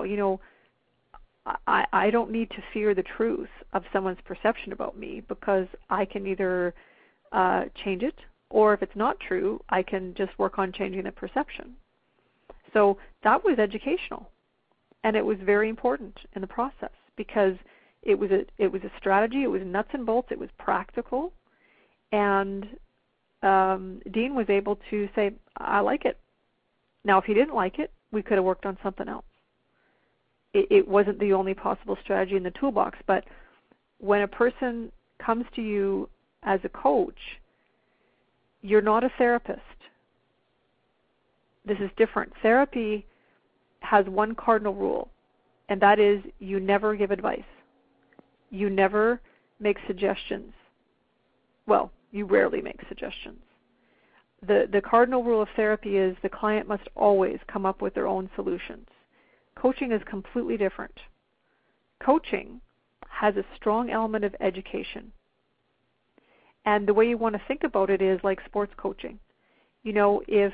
I don't need to fear the truth of someone's perception about me, because I can either change it, or if it's not true, I can just work on changing the perception. So that was educational, and it was very important in the process, because it was a strategy. It was nuts and bolts. It was practical, and Dean was able to say, I like it. Now, if he didn't like it, we could have worked on something else. It wasn't the only possible strategy in the toolbox, but when a person comes to you as a coach, you're not a therapist. This is different. Therapy has one cardinal rule, and that is you never give advice. You never make suggestions. Well, you rarely make suggestions. The cardinal rule of therapy is the client must always come up with their own solutions. Coaching is completely different. Coaching has a strong element of education. And the way you want to think about it is like sports coaching. If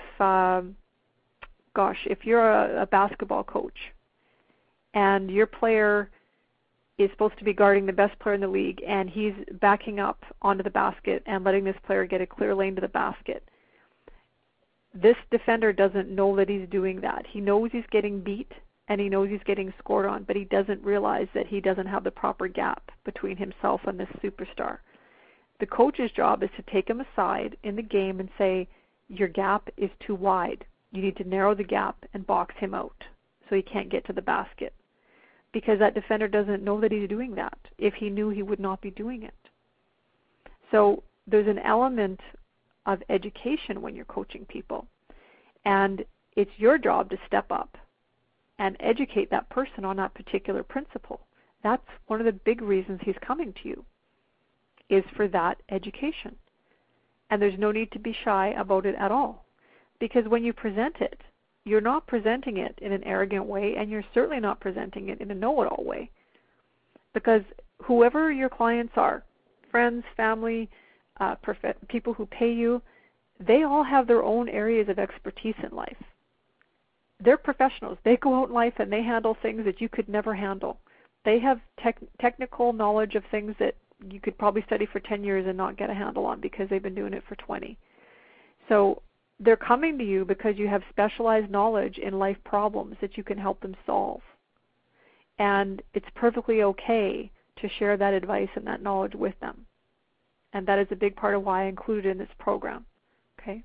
you're a basketball coach and your player is supposed to be guarding the best player in the league, and he's backing up onto the basket and letting this player get a clear lane to the basket, this defender doesn't know that he's doing that. He knows he's getting beat, and he knows he's getting scored on, but he doesn't realize that he doesn't have the proper gap between himself and this superstar. The coach's job is to take him aside in the game and say, your gap is too wide. you need to narrow the gap and box him out so he can't get to the basket, because that defender doesn't know that he's doing that. If he knew, he would not be doing it. So there's an element of education when you're coaching people, and it's your job to step up and educate that person on that particular principle. That's one of the big reasons he's coming to you, is for that education. And there's no need to be shy about it at all, because when you present it, you're not presenting it in an arrogant way, and you're certainly not presenting it in a know-it-all way. Because whoever your clients are, friends, family, people who pay you, they all have their own areas of expertise in life. They're professionals. They go out in life and they handle things that you could never handle. They have technical knowledge of things that you could probably study for 10 years and not get a handle on because they've been doing it for 20. So they're coming to you because you have specialized knowledge in life problems that you can help them solve. And it's perfectly okay to share that advice and that knowledge with them. And that is a big part of why I included it in this program. Okay?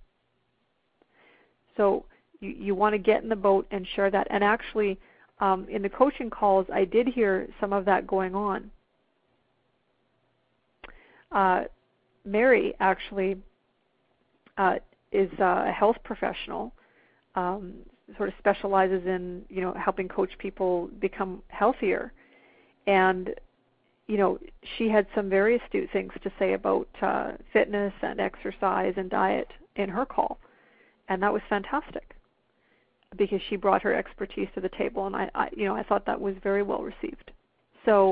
So you want to get in the boat and share that. And actually, in the coaching calls, I did hear some of that going on. Mary actually is a health professional, sort of specializes in, helping coach people become healthier. And, she had some very astute things to say about fitness and exercise and diet in her call. And that was fantastic, because she brought her expertise to the table, and I thought that was very well received. So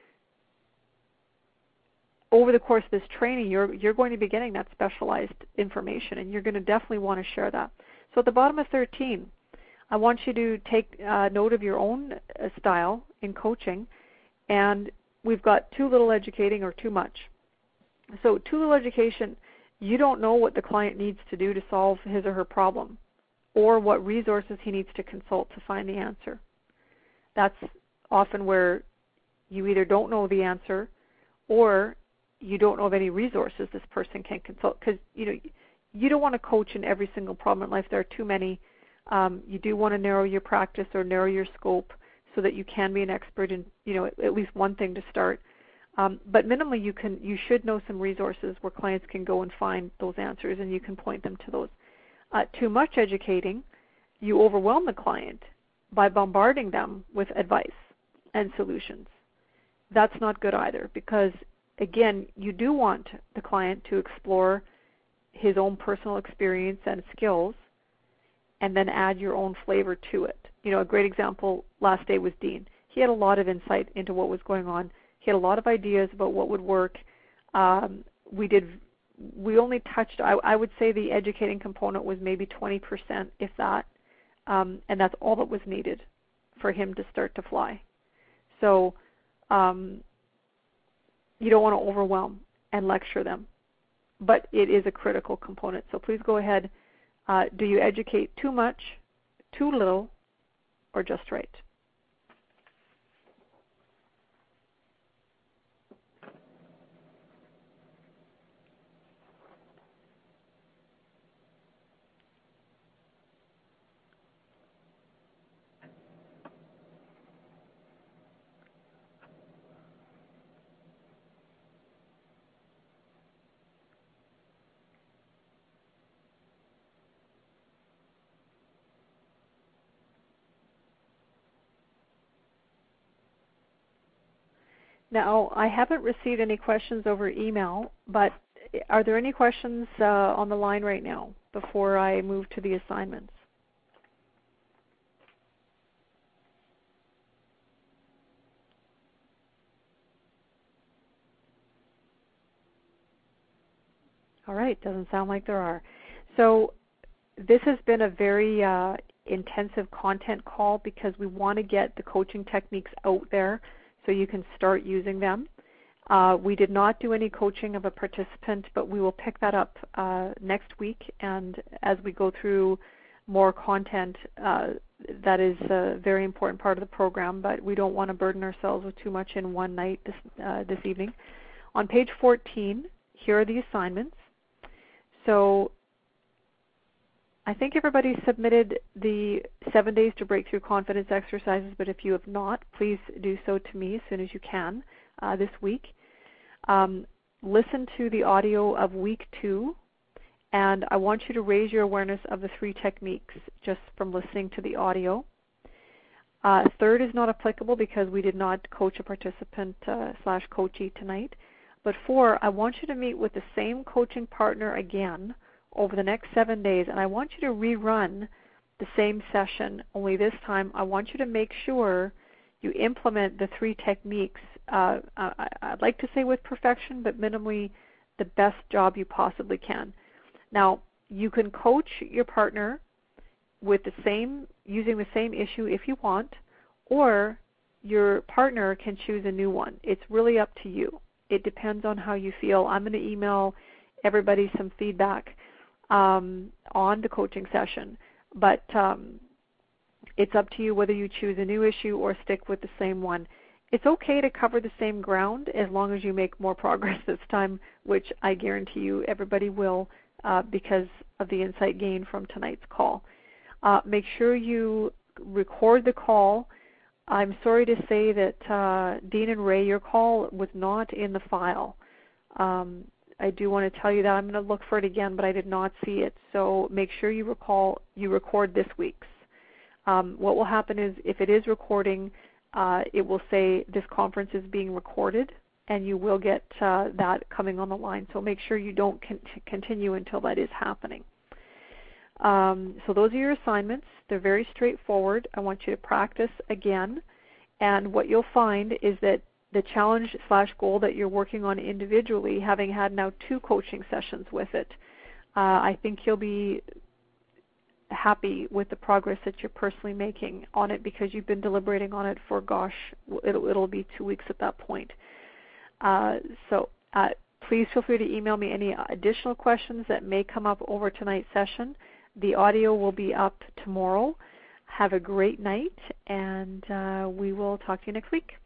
over the course of this training, you're going to be getting that specialized information, and you're going to definitely want to share that. So at the bottom of 13, I want you to take note of your own style in coaching, and we've got too little educating or too much. So too little education, you don't know what the client needs to do to solve his or her problem, or what resources he needs to consult to find the answer. That's often where you either don't know the answer, or you don't know of any resources this person can consult, because you don't want to coach in every single problem in life. There are too many. You do want to narrow your practice or narrow your scope so that you can be an expert in at least one thing to start. But minimally, you should know some resources where clients can go and find those answers, and you can point them to those. Too much educating, you overwhelm the client by bombarding them with advice and solutions. That's not good either, because again, you do want the client to explore his own personal experience and skills, and then add your own flavor to it. A great example last day was Dean. He had a lot of insight into what was going on. He had a lot of ideas about what would work. We only touched, I would say the educating component was maybe 20%, if that, and that's all that was needed for him to start to fly. So you don't want to overwhelm and lecture them, but it is a critical component. So please go ahead. Do you educate too much, too little, or just right? Now, I haven't received any questions over email, but are there any questions on the line right now before I move to the assignments? All right, doesn't sound like there are. So this has been a very intensive content call, because we want to get the coaching techniques out there so you can start using them. We did not do any coaching of a participant, but we will pick that up next week. And as we go through more content, that is a very important part of the program, but we don't want to burden ourselves with too much in one night this evening. On page 14, here are the assignments. So I think everybody submitted the 7 days to breakthrough confidence exercises, but if you have not, please do so to me as soon as you can this week. Listen to the audio of week 2, and I want you to raise your awareness of the 3 techniques just from listening to the audio. Third is not applicable because we did not coach a participant / coachee tonight. But 4, I want you to meet with the same coaching partner again over the next 7 days, and I want you to rerun the same session, only this time I want you to make sure you implement the 3 techniques, I'd like to say with perfection, but minimally the best job you possibly can. Now, you can coach your partner with using the same issue if you want, or your partner can choose a new one. It's really up to you. It depends on how you feel. I'm going to email everybody some feedback on the coaching session, but it's up to you whether you choose a new issue or stick with the same one. It's okay to cover the same ground as long as you make more progress this time, which I guarantee you everybody will because of the insight gained from tonight's call. Make sure you record the call. I'm sorry to say that Dean and Ray, your call was not in the file. I do want to tell you that. I'm going to look for it again, but I did not see it. So make sure you record this week's. What will happen is if it is recording, it will say this conference is being recorded, and you will get that coming on the line. So make sure you don't continue until that is happening. So those are your assignments. They're very straightforward. I want you to practice again. And what you'll find is that the challenge / goal that you're working on individually, having had now 2 coaching sessions with it, I think you'll be happy with the progress that you're personally making on it because you've been deliberating on it for, it'll be 2 weeks at that point. So please feel free to email me any additional questions that may come up over tonight's session. The audio will be up tomorrow. Have a great night, and we will talk to you next week.